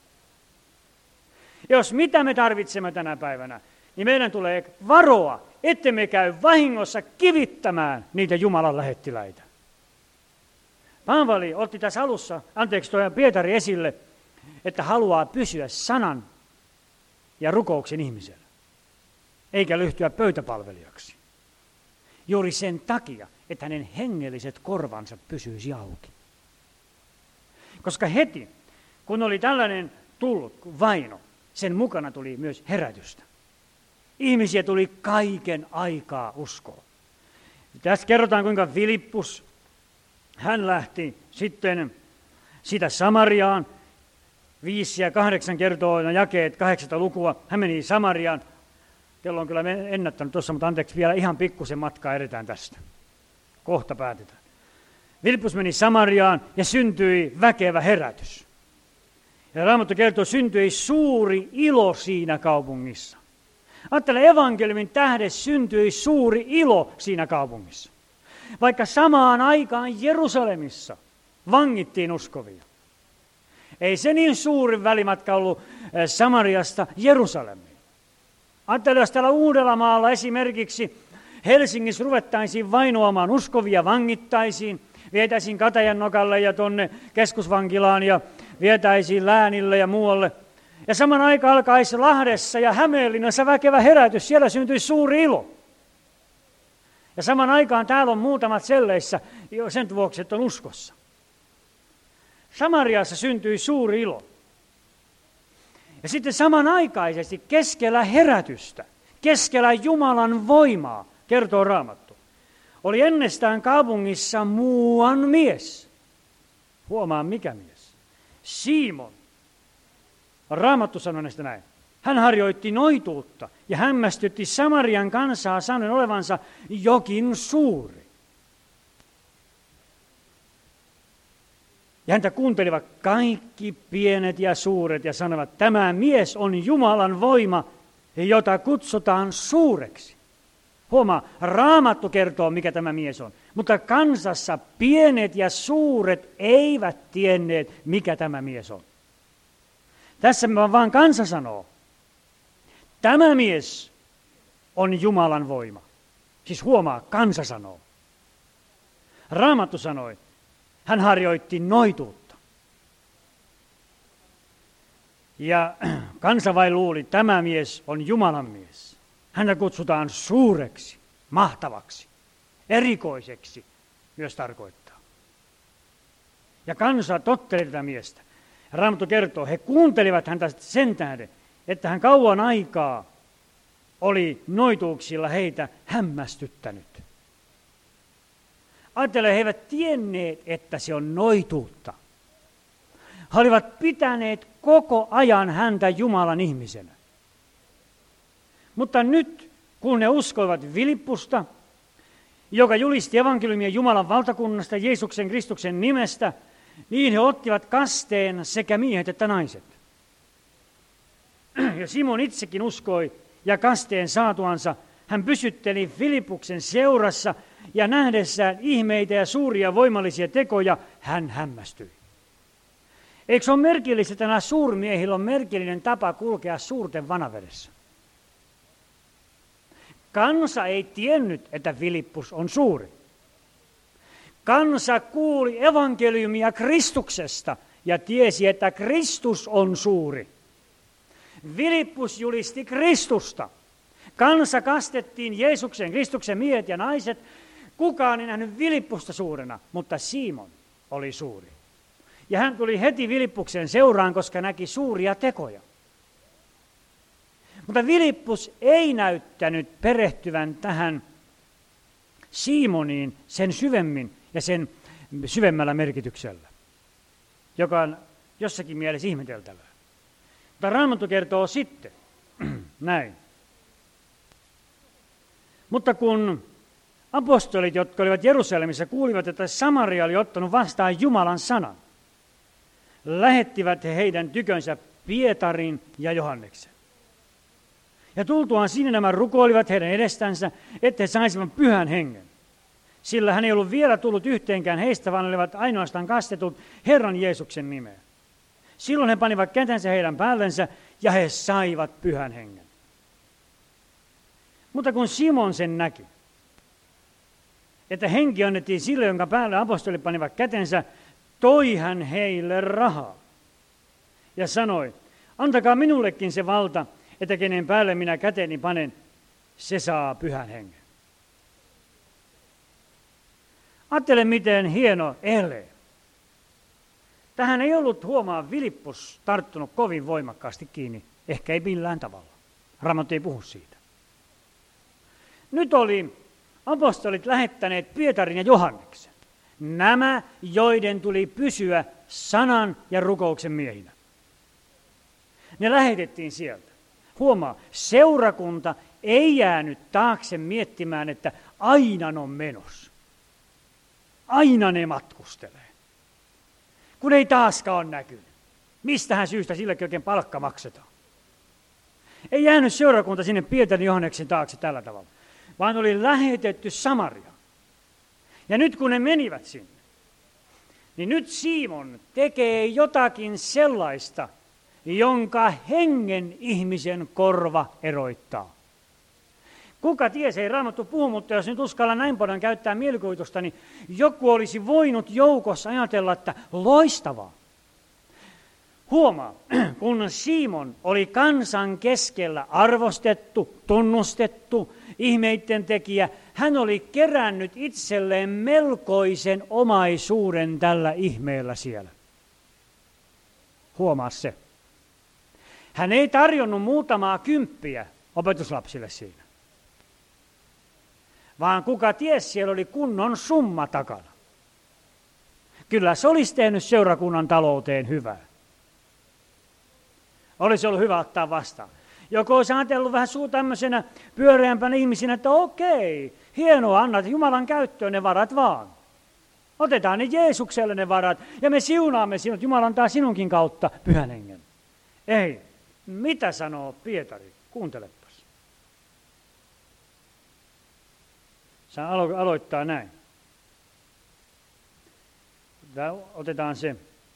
Jos mitä me tarvitsemme tänä päivänä, niin meidän tulee varoa, ettemme käy vahingossa kivittämään niitä Jumalan lähettiläitä. Paavali otti tässä alussa, anteeksi tuo Pietari esille, että haluaa pysyä sanan ja rukouksen ihmisellä, eikä lyhtyä pöytäpalvelijaksi. Juuri sen takia, että hänen hengelliset korvansa pysyisi auki. Koska heti, kun oli tällainen tullut vaino, sen mukana tuli myös herätystä. Ihmisiä tuli kaiken aikaa uskoon. Tässä kerrotaan, kuinka Filippus, hän lähti sitten sitä Samariaan. Viisi ja kahdeksan kertoo no jakeet kahdeksata lukua. Hän meni Samariaan. Kello on kyllä ennättänyt tuossa, mutta anteeksi vielä ihan pikkusen matkaa edetään tästä. Kohta päätetään. Filippus meni Samariaan ja syntyi väkevä herätys. Ja Raamattu kertoo, että syntyi suuri ilo siinä kaupungissa. Ajattele, evankeliumin tähden syntyi suuri ilo siinä kaupungissa. Vaikka samaan aikaan Jerusalemissa vangittiin uskovia. Ei se niin suuri välimatka ollut Samariasta Jerusalemiin. Ajattelen, jos täällä Uudellamaalla esimerkiksi Helsingissä ruvettaisiin vainoamaan uskovia, vangittaisiin, vietäisiin Katajannokalle ja tuonne keskusvankilaan ja vietäisiin Läänille ja muualle. Ja saman aikaan alkaisi Lahdessa ja Hämeenlinnassa väkevä herätys, siellä syntyisi suuri ilo. Ja saman aikaan täällä on muutamat selleissä sen vuoksi, että on uskossa. Samariassa syntyi suuri ilo. Ja sitten samanaikaisesti keskellä herätystä, keskellä Jumalan voimaa, kertoo Raamattu, oli ennestään kaupungissa muuan mies. Huomaa mikä mies. Simon. Raamattu sanoi näistä näin. Hän harjoitti noituutta ja hämmästytti Samarian kansaa sanoen olevansa jokin suuri. Ja häntä kuuntelivat kaikki pienet ja suuret ja sanovat, tämä mies on Jumalan voima, jota kutsutaan suureksi. Huomaa, Raamattu kertoo, mikä tämä mies on, mutta kansassa pienet ja suuret eivät tienneet, mikä tämä mies on. Tässä vaan kansa sanoo, tämä mies on Jumalan voima. Siis huomaa, kansa sanoo. Raamattu sanoi, hän harjoitti noituutta. Ja kansa vain luuli, tämä mies on Jumalan mies. Häntä kutsutaan suureksi, mahtavaksi, erikoiseksi myös tarkoittaa. Ja kansa totteli tätä miestä. Raamattu kertoo, he kuuntelivat häntä sen tähden, että hän kauan aikaa oli noituuksilla heitä hämmästyttänyt. Ajattelen, he eivät tienneet, että se on noituutta. He olivat pitäneet koko ajan häntä Jumalan ihmisenä. Mutta nyt, kun ne uskoivat Filippusta, joka julisti evankeliumia Jumalan valtakunnasta Jeesuksen Kristuksen nimestä, niin he ottivat kasteen sekä miehet että naiset. Ja Simon itsekin uskoi, ja kasteen saatuansa hän pysytteli Filippuksen seurassa, ja nähdessään ihmeitä ja suuria voimallisia tekoja, hän hämmästyi. Eikö se ole merkillistä, että nämä suurmiehillä on merkillinen tapa kulkea suurten vanavedessä? Kansa ei tiennyt, että Filippus on suuri. Kansa kuuli evankeliumia Kristuksesta ja tiesi, että Kristus on suuri. Filippus julisti Kristusta. Kansa kastettiin Jeesuksen, Kristuksen miehet ja naiset. Kukaan ei nähnyt Filippusta suurena, mutta Simon oli suuri. Ja hän tuli heti Filippuksen seuraan, koska näki suuria tekoja. Mutta Filippus ei näyttänyt perehtyvän tähän Simoniin sen syvemmin ja sen syvemmällä merkityksellä, joka on jossakin mielessä ihmeteltävää. Mutta Raamattu kertoo sitten näin. Mutta kun apostolit, jotka olivat Jerusalemissa, kuulivat, että Samaria oli ottanut vastaan Jumalan sanan, lähettivät he heidän tykönsä Pietarin ja Johanneksen. Ja tultuaan sinne nämä rukoilivat heidän edestänsä, että he saisivat pyhän hengen. Sillä hän ei ollut vielä tullut yhteenkään heistä, vaan olivat ainoastaan kastetut Herran Jeesuksen nimeen. Silloin he panivat kätensä heidän päällensä ja he saivat pyhän hengen. Mutta kun Simon sen näki, että henki annettiin sille, jonka päälle apostolit panivat kätensä, toi hän heille rahaa. Ja sanoi, antakaa minullekin se valta, että kenen päälle minä käteni panen, se saa pyhän hengen. Ajattele, miten hieno ele. Tähän ei ollut, huomaa, Filippus tarttunut kovin voimakkaasti kiinni, ehkä ei millään tavalla. Raamattu ei puhu siitä. Nyt oli apostolit lähettäneet Pietarin ja Johanneksen. Nämä, joiden tuli pysyä sanan ja rukouksen miehinä. Ne lähetettiin sieltä. Huomaa, seurakunta ei jäänyt taakse miettimään, että aina on menossa. Aina ne matkustelee. Kun ei taaskaan ole näkynyt. Mistähän syystä sillekin oikein palkka maksetaan? Ei jäänyt seurakunta sinne Pietarin Johanneksen taakse tällä tavalla, vaan oli lähetetty Samariaan. Ja nyt kun ne menivät sinne, niin nyt Simon tekee jotakin sellaista, jonka hengen ihmisen korva eroittaa. Kuka tiesi, ei Raamattu puhu, mutta jos nyt uskalla näin paljon käyttää mielikuvitusta, niin joku olisi voinut joukossa ajatella, että loistavaa. Huomaa, kun Simon oli kansan keskellä arvostettu, tunnustettu, ihmeitten tekijä, hän oli kerännyt itselleen melkoisen omaisuuden tällä ihmeellä siellä. Huomaa se. Hän ei tarjonnut muutamaa kymppiä opetuslapsille siinä. Vaan kuka ties, siellä oli kunnon summa takana. Kyllä se olisi tehnyt seurakunnan talouteen hyvää. Olisi ollut hyvä ottaa vastaan. Joko olisi ajatellut vähän suu tämmöisenä pyöreämpänä ihmisinä, että okei, hienoa, annat Jumalan käyttöön ne varat vaan. Otetaan ne Jeesukselle ne varat ja me siunaamme sinut, Jumala antaa sinunkin kautta pyhän hengen. Ei, mitä sanoo Pietari? Kuuntelepas. Se alo- aloittaa näin. Tää otetaan se.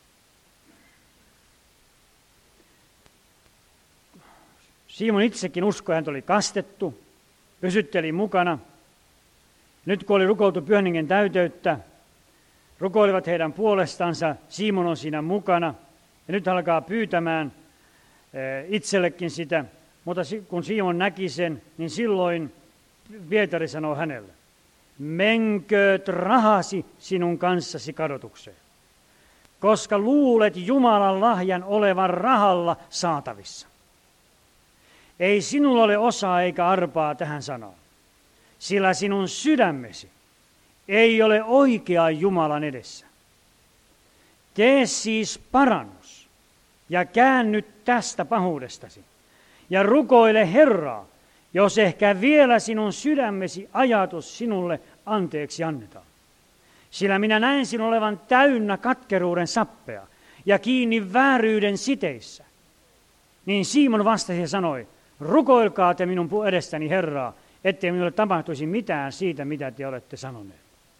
Simon itsekin uskoi, hän oli kastettu, pysytteli mukana. Nyt kun oli rukoiltu pyhän hengen täyteyttä, rukoilivat heidän puolestansa, Simon on siinä mukana. Ja nyt alkaa pyytämään itsellekin sitä, mutta kun Simon näki sen, niin silloin Pietari sanoi hänelle, menkööt rahasi sinun kanssasi kadotukseen, koska luulet Jumalan lahjan olevan rahalla saatavissa. Ei sinulla ole osaa eikä arpaa tähän sanaan, sillä sinun sydämesi ei ole oikea Jumalan edessä. Tee siis parannus ja käänny tästä pahuudestasi ja rukoile Herraa, jos ehkä vielä sinun sydämesi ajatus sinulle anteeksi annetaan. Sillä minä näen sinun olevan täynnä katkeruuden sappea ja kiinni vääryyden siteissä. Niin Simon vastasi ja sanoi, rukoilkaa te minun edestäni Herraa, ettei minulle tapahtuisi mitään siitä, mitä te olette sanoneet.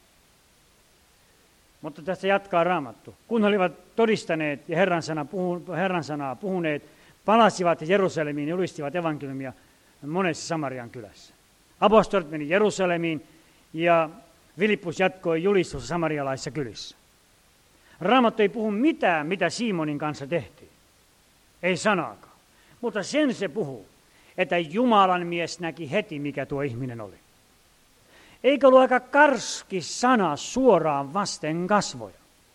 Mutta tästä jatkaa Raamattu. Kun he olivat todistaneet ja Herran, sana puhu, Herran sanaa puhuneet, palasivat Jerusalemiin ja julistivat evankeliumia monessa Samarian kylässä. Apostolit meni Jerusalemiin ja Filippus jatkoi julistusta samarialaisissa kylissä. Raamattu ei puhu mitään, mitä Simonin kanssa tehtiin. Ei sanaakaan. Mutta sen se puhuu, että Jumalan mies näki heti, mikä tuo ihminen oli. Eikö ollut aika karski sana suoraan vasten kasvoja?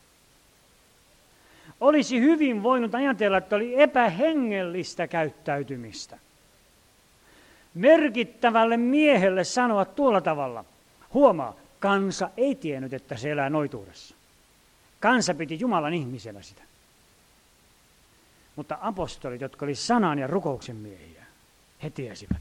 Olisi hyvin voinut ajatella, että oli epähengellistä käyttäytymistä. Merkittävälle miehelle sanoa tuolla tavalla. Huomaa, kansa ei tiennyt, että se elää noituudessa. Kansa piti Jumalan ihmisenä sitä. Mutta apostolit, jotka oli sanan ja rukouksen miehiä, he tiesivät.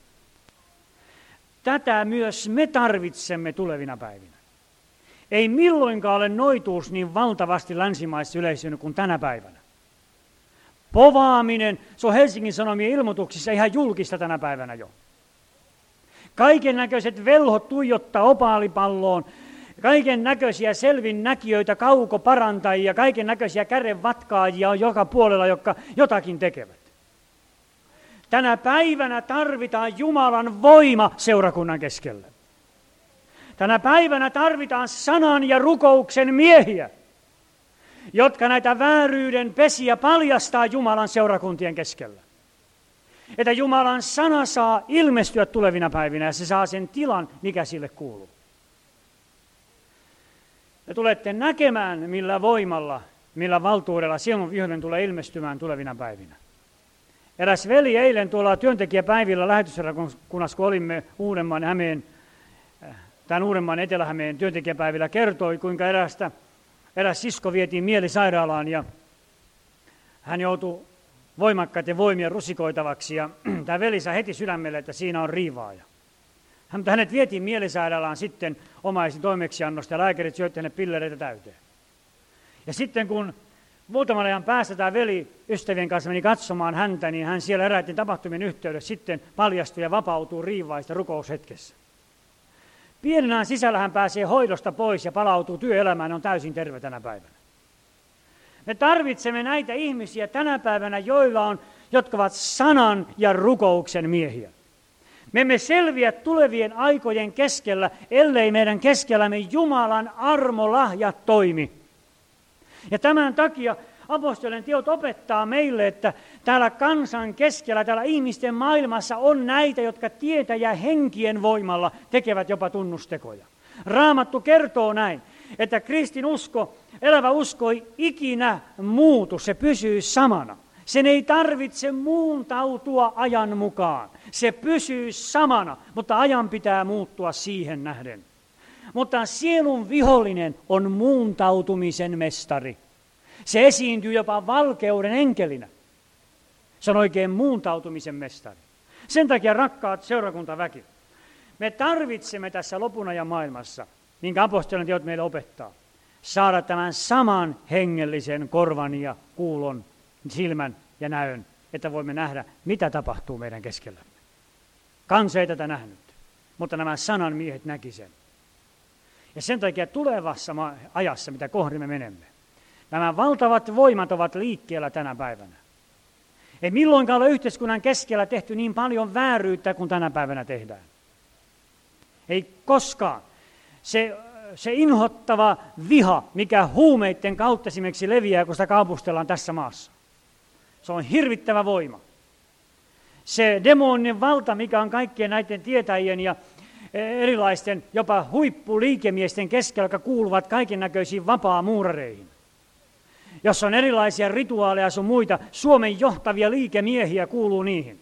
Tätä myös me tarvitsemme tulevina päivinä. Ei milloinkaan ole noituus niin valtavasti länsimaissa yleistynyt kuin tänä päivänä. Povaaminen, se on Helsingin Sanomien ilmoituksissa ihan julkista tänä päivänä jo. Kaiken näköiset velhot tuijottaa opaalipalloon, kaiken näköisiä selvinnäkijöitä, kaukoparantajia, kaiken näköisiä kädenvatkaajia on joka puolella, jotka jotakin tekevät. Tänä päivänä tarvitaan Jumalan voima seurakunnan keskellä. Tänä päivänä tarvitaan sanan ja rukouksen miehiä, jotka näitä vääryyden pesiä paljastaa Jumalan seurakuntien keskellä. Että Jumalan sana saa ilmestyä tulevina päivinä ja se saa sen tilan, mikä sille kuuluu. Ja tulette näkemään, millä voimalla, millä valtuudella Simon vihollinen tulee ilmestymään tulevina päivinä. Eräs veli eilen tuolla työntekijäpäivillä lähetysseurakunnassa, kun olimme Uudenmaan Hämeen, tämän Uudenmaan Etelä-Hämeen työntekijäpäivillä, kertoi, kuinka erästä, eräs sisko vietiin mielisairaalaan ja hän joutui voimakkaiden voimien rusikoitavaksi ja tämä veli sai heti sydämelle, että siinä on riivaaja. Mutta hänet vietiin mielisairaalaan sitten omaisen toimeksiannosta ja lääkärit syötti hänet pillereitä täyteen. Ja sitten kun muutaman ajan päästä tämä veli ystävien kanssa meni katsomaan häntä, niin hän siellä eräiden tapahtumien yhteydessä sitten paljastui ja vapautui riivaista rukoushetkessä. Pienenään sisällä hän pääsee hoidosta pois ja palautuu työelämään, ne on täysin terve tänä päivänä. Me tarvitsemme näitä ihmisiä tänä päivänä, joilla on, jotka ovat sanan ja rukouksen miehiä. Me emme selviä tulevien aikojen keskellä, ellei meidän keskellämme Jumalan armolahjat toimi. Ja tämän takia apostolien teot opettaa meille, että täällä kansan keskellä, täällä ihmisten maailmassa on näitä, jotka tietä ja henkien voimalla tekevät jopa tunnustekoja. Raamattu kertoo näin, että kristin usko, elävä usko ei ikinä muutu, se pysyy samana. Sen ei tarvitse muuntautua ajan mukaan. Se pysyy samana, mutta ajan pitää muuttua siihen nähden. Mutta sielun vihollinen on muuntautumisen mestari. Se esiintyy jopa valkeuden enkelinä. Se on oikein muuntautumisen mestari. Sen takia, rakkaat seurakuntaväki, me tarvitsemme tässä lopun ajan maailmassa, minkä apostolien teot meille opettaa, saada tämän saman hengellisen korvan ja kuulon, silmän ja näön, että voimme nähdä, mitä tapahtuu meidän keskellämme. Kansa ei tätä nähnyt, mutta nämä sanan miehet näki sen. Ja sen takia tulevassa ajassa, mitä kohdi me menemme, nämä valtavat voimat ovat liikkeellä tänä päivänä. Ei milloinkaan ole yhteiskunnan keskellä tehty niin paljon vääryyttä kuin tänä päivänä tehdään. Ei koskaan. Se, se inhottava viha, mikä huumeiden kautta esimerkiksi leviää, kun sitä kaupustellaan tässä maassa. Se on hirvittävä voima. Se demoninen valta, mikä on kaikkien näiden tietäjien ja erilaisten jopa huippuliikemiesten keskellä, jotka kuuluvat kaiken näköisiin vapaamuurareihin. Jos on erilaisia rituaaleja sun muita, Suomen johtavia liikemiehiä kuuluu niihin.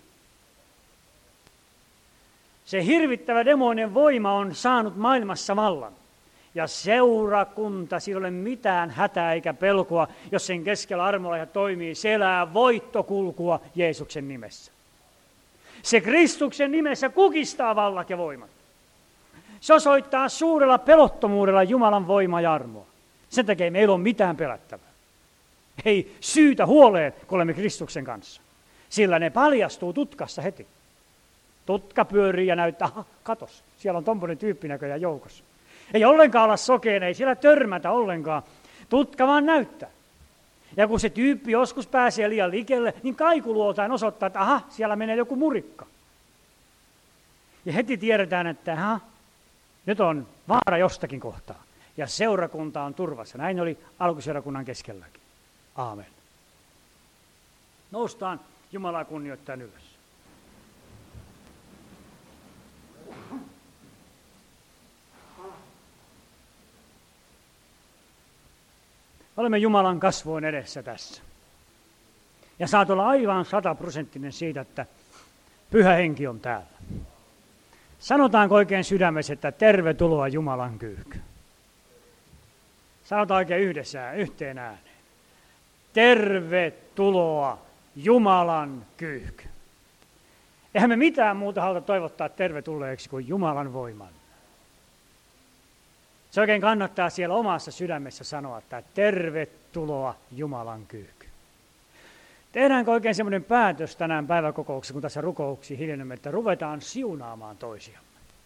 Se hirvittävä demoninen voima on saanut maailmassa vallan. Ja seurakunta, sillä ei ole mitään hätää eikä pelkoa, jos sen keskellä armolahjat toimii. Se elää voittokulkua Jeesuksen nimessä. Se Kristuksen nimessä kukistaa vallat ja voimat. Se osoittaa suurella pelottomuudella Jumalan voimaa ja armoa. Sen takia meillä ei ole mitään pelättävää. Ei syytä huoleen, kun olemme Kristuksen kanssa. Sillä ne paljastuu tutkassa heti. Tutka pyörii ja näyttää, aha, katos, siellä on tommoinen tyyppi näköjään joukossa. Ei ollenkaan olla sokeena, ei siellä törmätä ollenkaan. Tutka vaan näyttää. Ja kun se tyyppi joskus pääsee liian likelle, niin kaikuluotain osoittaa, että aha, siellä menee joku murikka. Ja heti tiedetään, että aha, nyt on vaara jostakin kohtaa. Ja seurakunta on turvassa. Näin oli alkuseurakunnan keskelläkin. Aamen. Noustaan Jumalaa kunnioittaen ylös. Olemme Jumalan kasvoin edessä tässä. Ja saat olla aivan sataprosenttinen siitä, että Pyhä Henki on täällä. Sanotaanko oikein sydämessä, että tervetuloa Jumalan kyyhky? Sanotaan oikein yhdessä, yhteen ääneen. Tervetuloa Jumalan kyyhky. Eihän me mitään muuta haluta toivottaa tervetulleeksi kuin Jumalan voiman. Se oikein kannattaa siellä omassa sydämessä sanoa, että tervetuloa Jumalan kyyhky. Tehdäänkö oikein semmoinen päätös tänään päiväkokouksessa, kun tässä rukouksia hiljennämme, että ruvetaan siunaamaan toisiamme.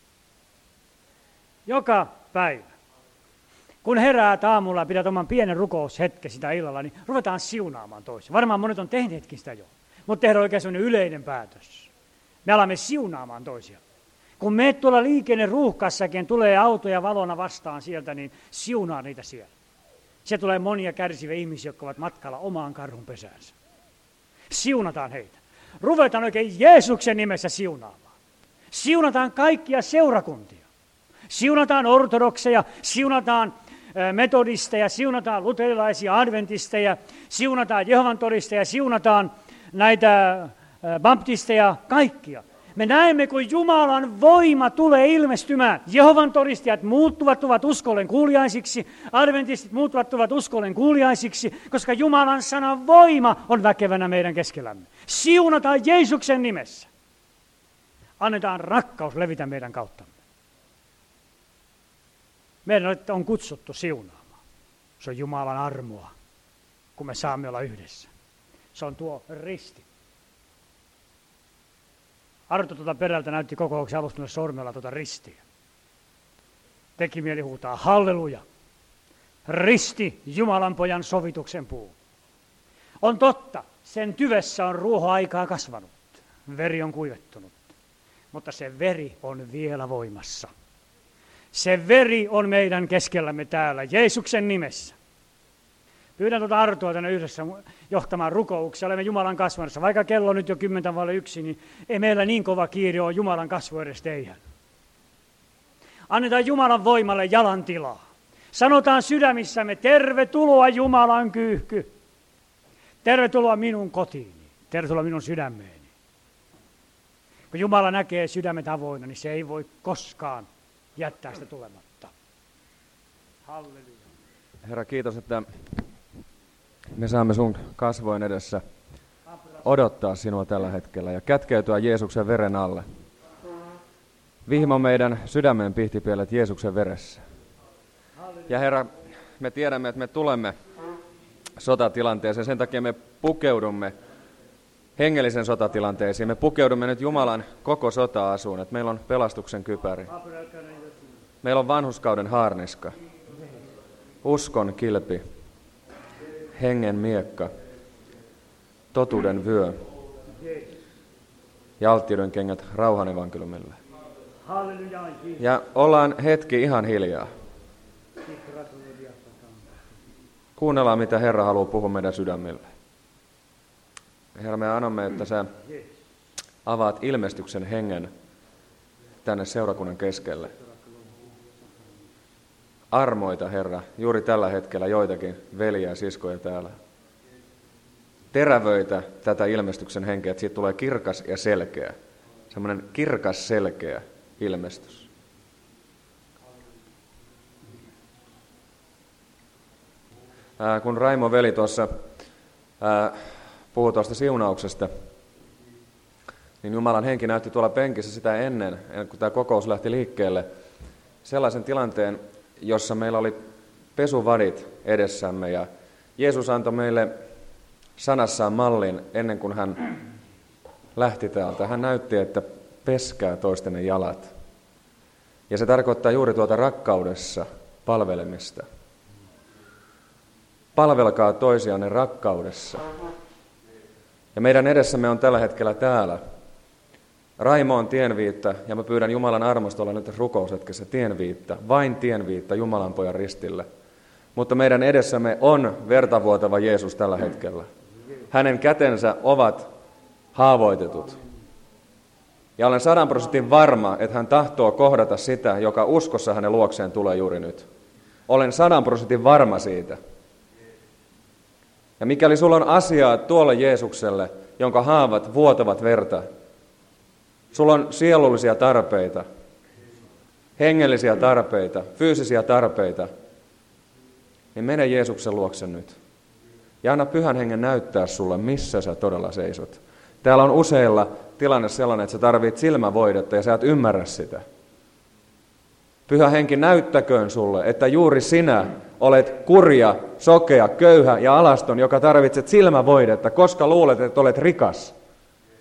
Joka päivä. Kun heräät aamulla ja pidät oman pienen rukoushetken sitä illalla, niin ruvetaan siunaamaan toisia. Varmaan monet on tehneetkin sitä jo, mutta tehdään oikein semmoinen yleinen päätös. Me alamme siunaamaan toisia. Kun meet tuolla liikenneruuhkassakin, tulee autoja valona vastaan sieltä, niin siunaa niitä siellä. Se tulee monia kärsiviä ihmisiä, jotka ovat matkalla omaan karhunpesäänsä. Siunataan heitä. Ruvetaan oikein Jeesuksen nimessä siunaamaan. Siunataan kaikkia seurakuntia. Siunataan ortodokseja, siunataan metodisteja, siunataan luterilaisia, adventisteja, siunataan Jehovan todisteja, siunataan näitä baptisteja, kaikkia. Me näemme, kun Jumalan voima tulee ilmestymään. Jehovan todistajat muuttuvat, tuvat uskolleen kuuliaisiksi, adventistit muuttuvat, tuvat uskolleen kuuliaisiksi, koska Jumalan sanan voima on väkevänä meidän keskellämme. Siunataan Jeesuksen nimessä. Annetaan rakkaus levitä meidän kauttamme. Meidän on kutsuttu siunaamaan. Se on Jumalan armoa, kun me saamme olla yhdessä. Se on tuo risti. Arto tuota perältä näytti kokouksen alustuneelle sormella tuota ristiä. teki mieli huutaa halleluja. Risti Jumalan pojan sovituksen puu. On totta, sen tyvessä on ruohoaikaa kasvanut. Veri on kuivettunut. Mutta se veri on vielä voimassa. Se veri on meidän keskellämme täällä, Jeesuksen nimessä. Pyydän tuota Artoa tänne yhdessä johtamaan rukouksia. Olemme Jumalan kasvuudessa. Vaikka kello on nyt jo kymmentä vaille yksi, niin ei meillä niin kova kiire ole Jumalan kasvu edes teidän. Annetaan Jumalan voimalle jalan tilaa. Sanotaan sydämissämme, tervetuloa Jumalan kyyhky. Tervetuloa minun kotiini. Tervetuloa minun sydämeeni. Kun Jumala näkee sydämet avoinna, niin se ei voi koskaan jättää sitä tulematta. Halleluja. Herra, kiitos, että me saamme sun kasvojen edessä odottaa sinua tällä hetkellä ja kätkeytyä Jeesuksen veren alle. Vihmo meidän sydämen pihtipielet Jeesuksen veressä. Ja Herra, me tiedämme, että me tulemme sotatilanteeseen, sen takia me pukeudumme hengellisen sotatilanteisiin. Me pukeudumme nyt Jumalan koko sota-asuun, että meillä on pelastuksen kypäri. Meillä on vanhurskauden haarniska, uskon kilpi, hengen miekka, totuuden vyö ja alttiuden kengät rauhan evankeliumille. Ja ollaan hetki ihan hiljaa. Kuunnellaan, mitä Herra haluaa puhua meidän sydämille. Herra, me annamme, että sä avaat ilmestyksen hengen tänne seurakunnan keskelle. Armoita, Herra, juuri tällä hetkellä joitakin veljiä ja siskoja täällä. Terävöitä tätä ilmestyksen henkeä, että siitä tulee kirkas ja selkeä. Semmoinen kirkas, selkeä ilmestys. Ää, kun Raimo veli tuossa ää, puhui tuosta siunauksesta, niin Jumalan henki näytti tuolla penkissä sitä ennen, ennen kuin tämä kokous lähti liikkeelle, sellaisen tilanteen, jossa meillä oli pesuvadit edessämme ja Jeesus antoi meille sanassaan mallin ennen kuin hän lähti täältä. Hän näytti, että peskää toistenne jalat. Ja se tarkoittaa juuri tuota rakkaudessa palvelemista. Palvelkaa toisianne rakkaudessa. Ja meidän edessämme on tällä hetkellä täällä Raimo on tienviitta, ja mä pyydän Jumalan armostolla nyt rukoushetkessä tienviitta, vain tienviitta Jumalan pojan ristille. Mutta meidän edessämme on vertavuotava Jeesus tällä hetkellä. Hänen kätensä ovat haavoitetut. Ja olen sadan prosentin varma, että hän tahtoo kohdata sitä, joka uskossa hänen luokseen tulee juuri nyt. Olen sadan prosentin varma siitä. Ja mikäli sulla on asiaa tuolle Jeesukselle, jonka haavat vuotavat verta, sulla on sielullisia tarpeita, hengellisiä tarpeita, fyysisiä tarpeita, niin mene Jeesuksen luokse nyt. Ja anna Pyhän Hengen näyttää sulle, missä sä todella seisot. Täällä on useilla tilanne sellainen, että sä tarvitset silmävoidetta ja sä et ymmärrä sitä. Pyhä Henki näyttäköön sulle, että juuri sinä olet kurja, sokea, köyhä ja alaston, joka tarvitset silmävoidetta, koska luulet, että olet rikas.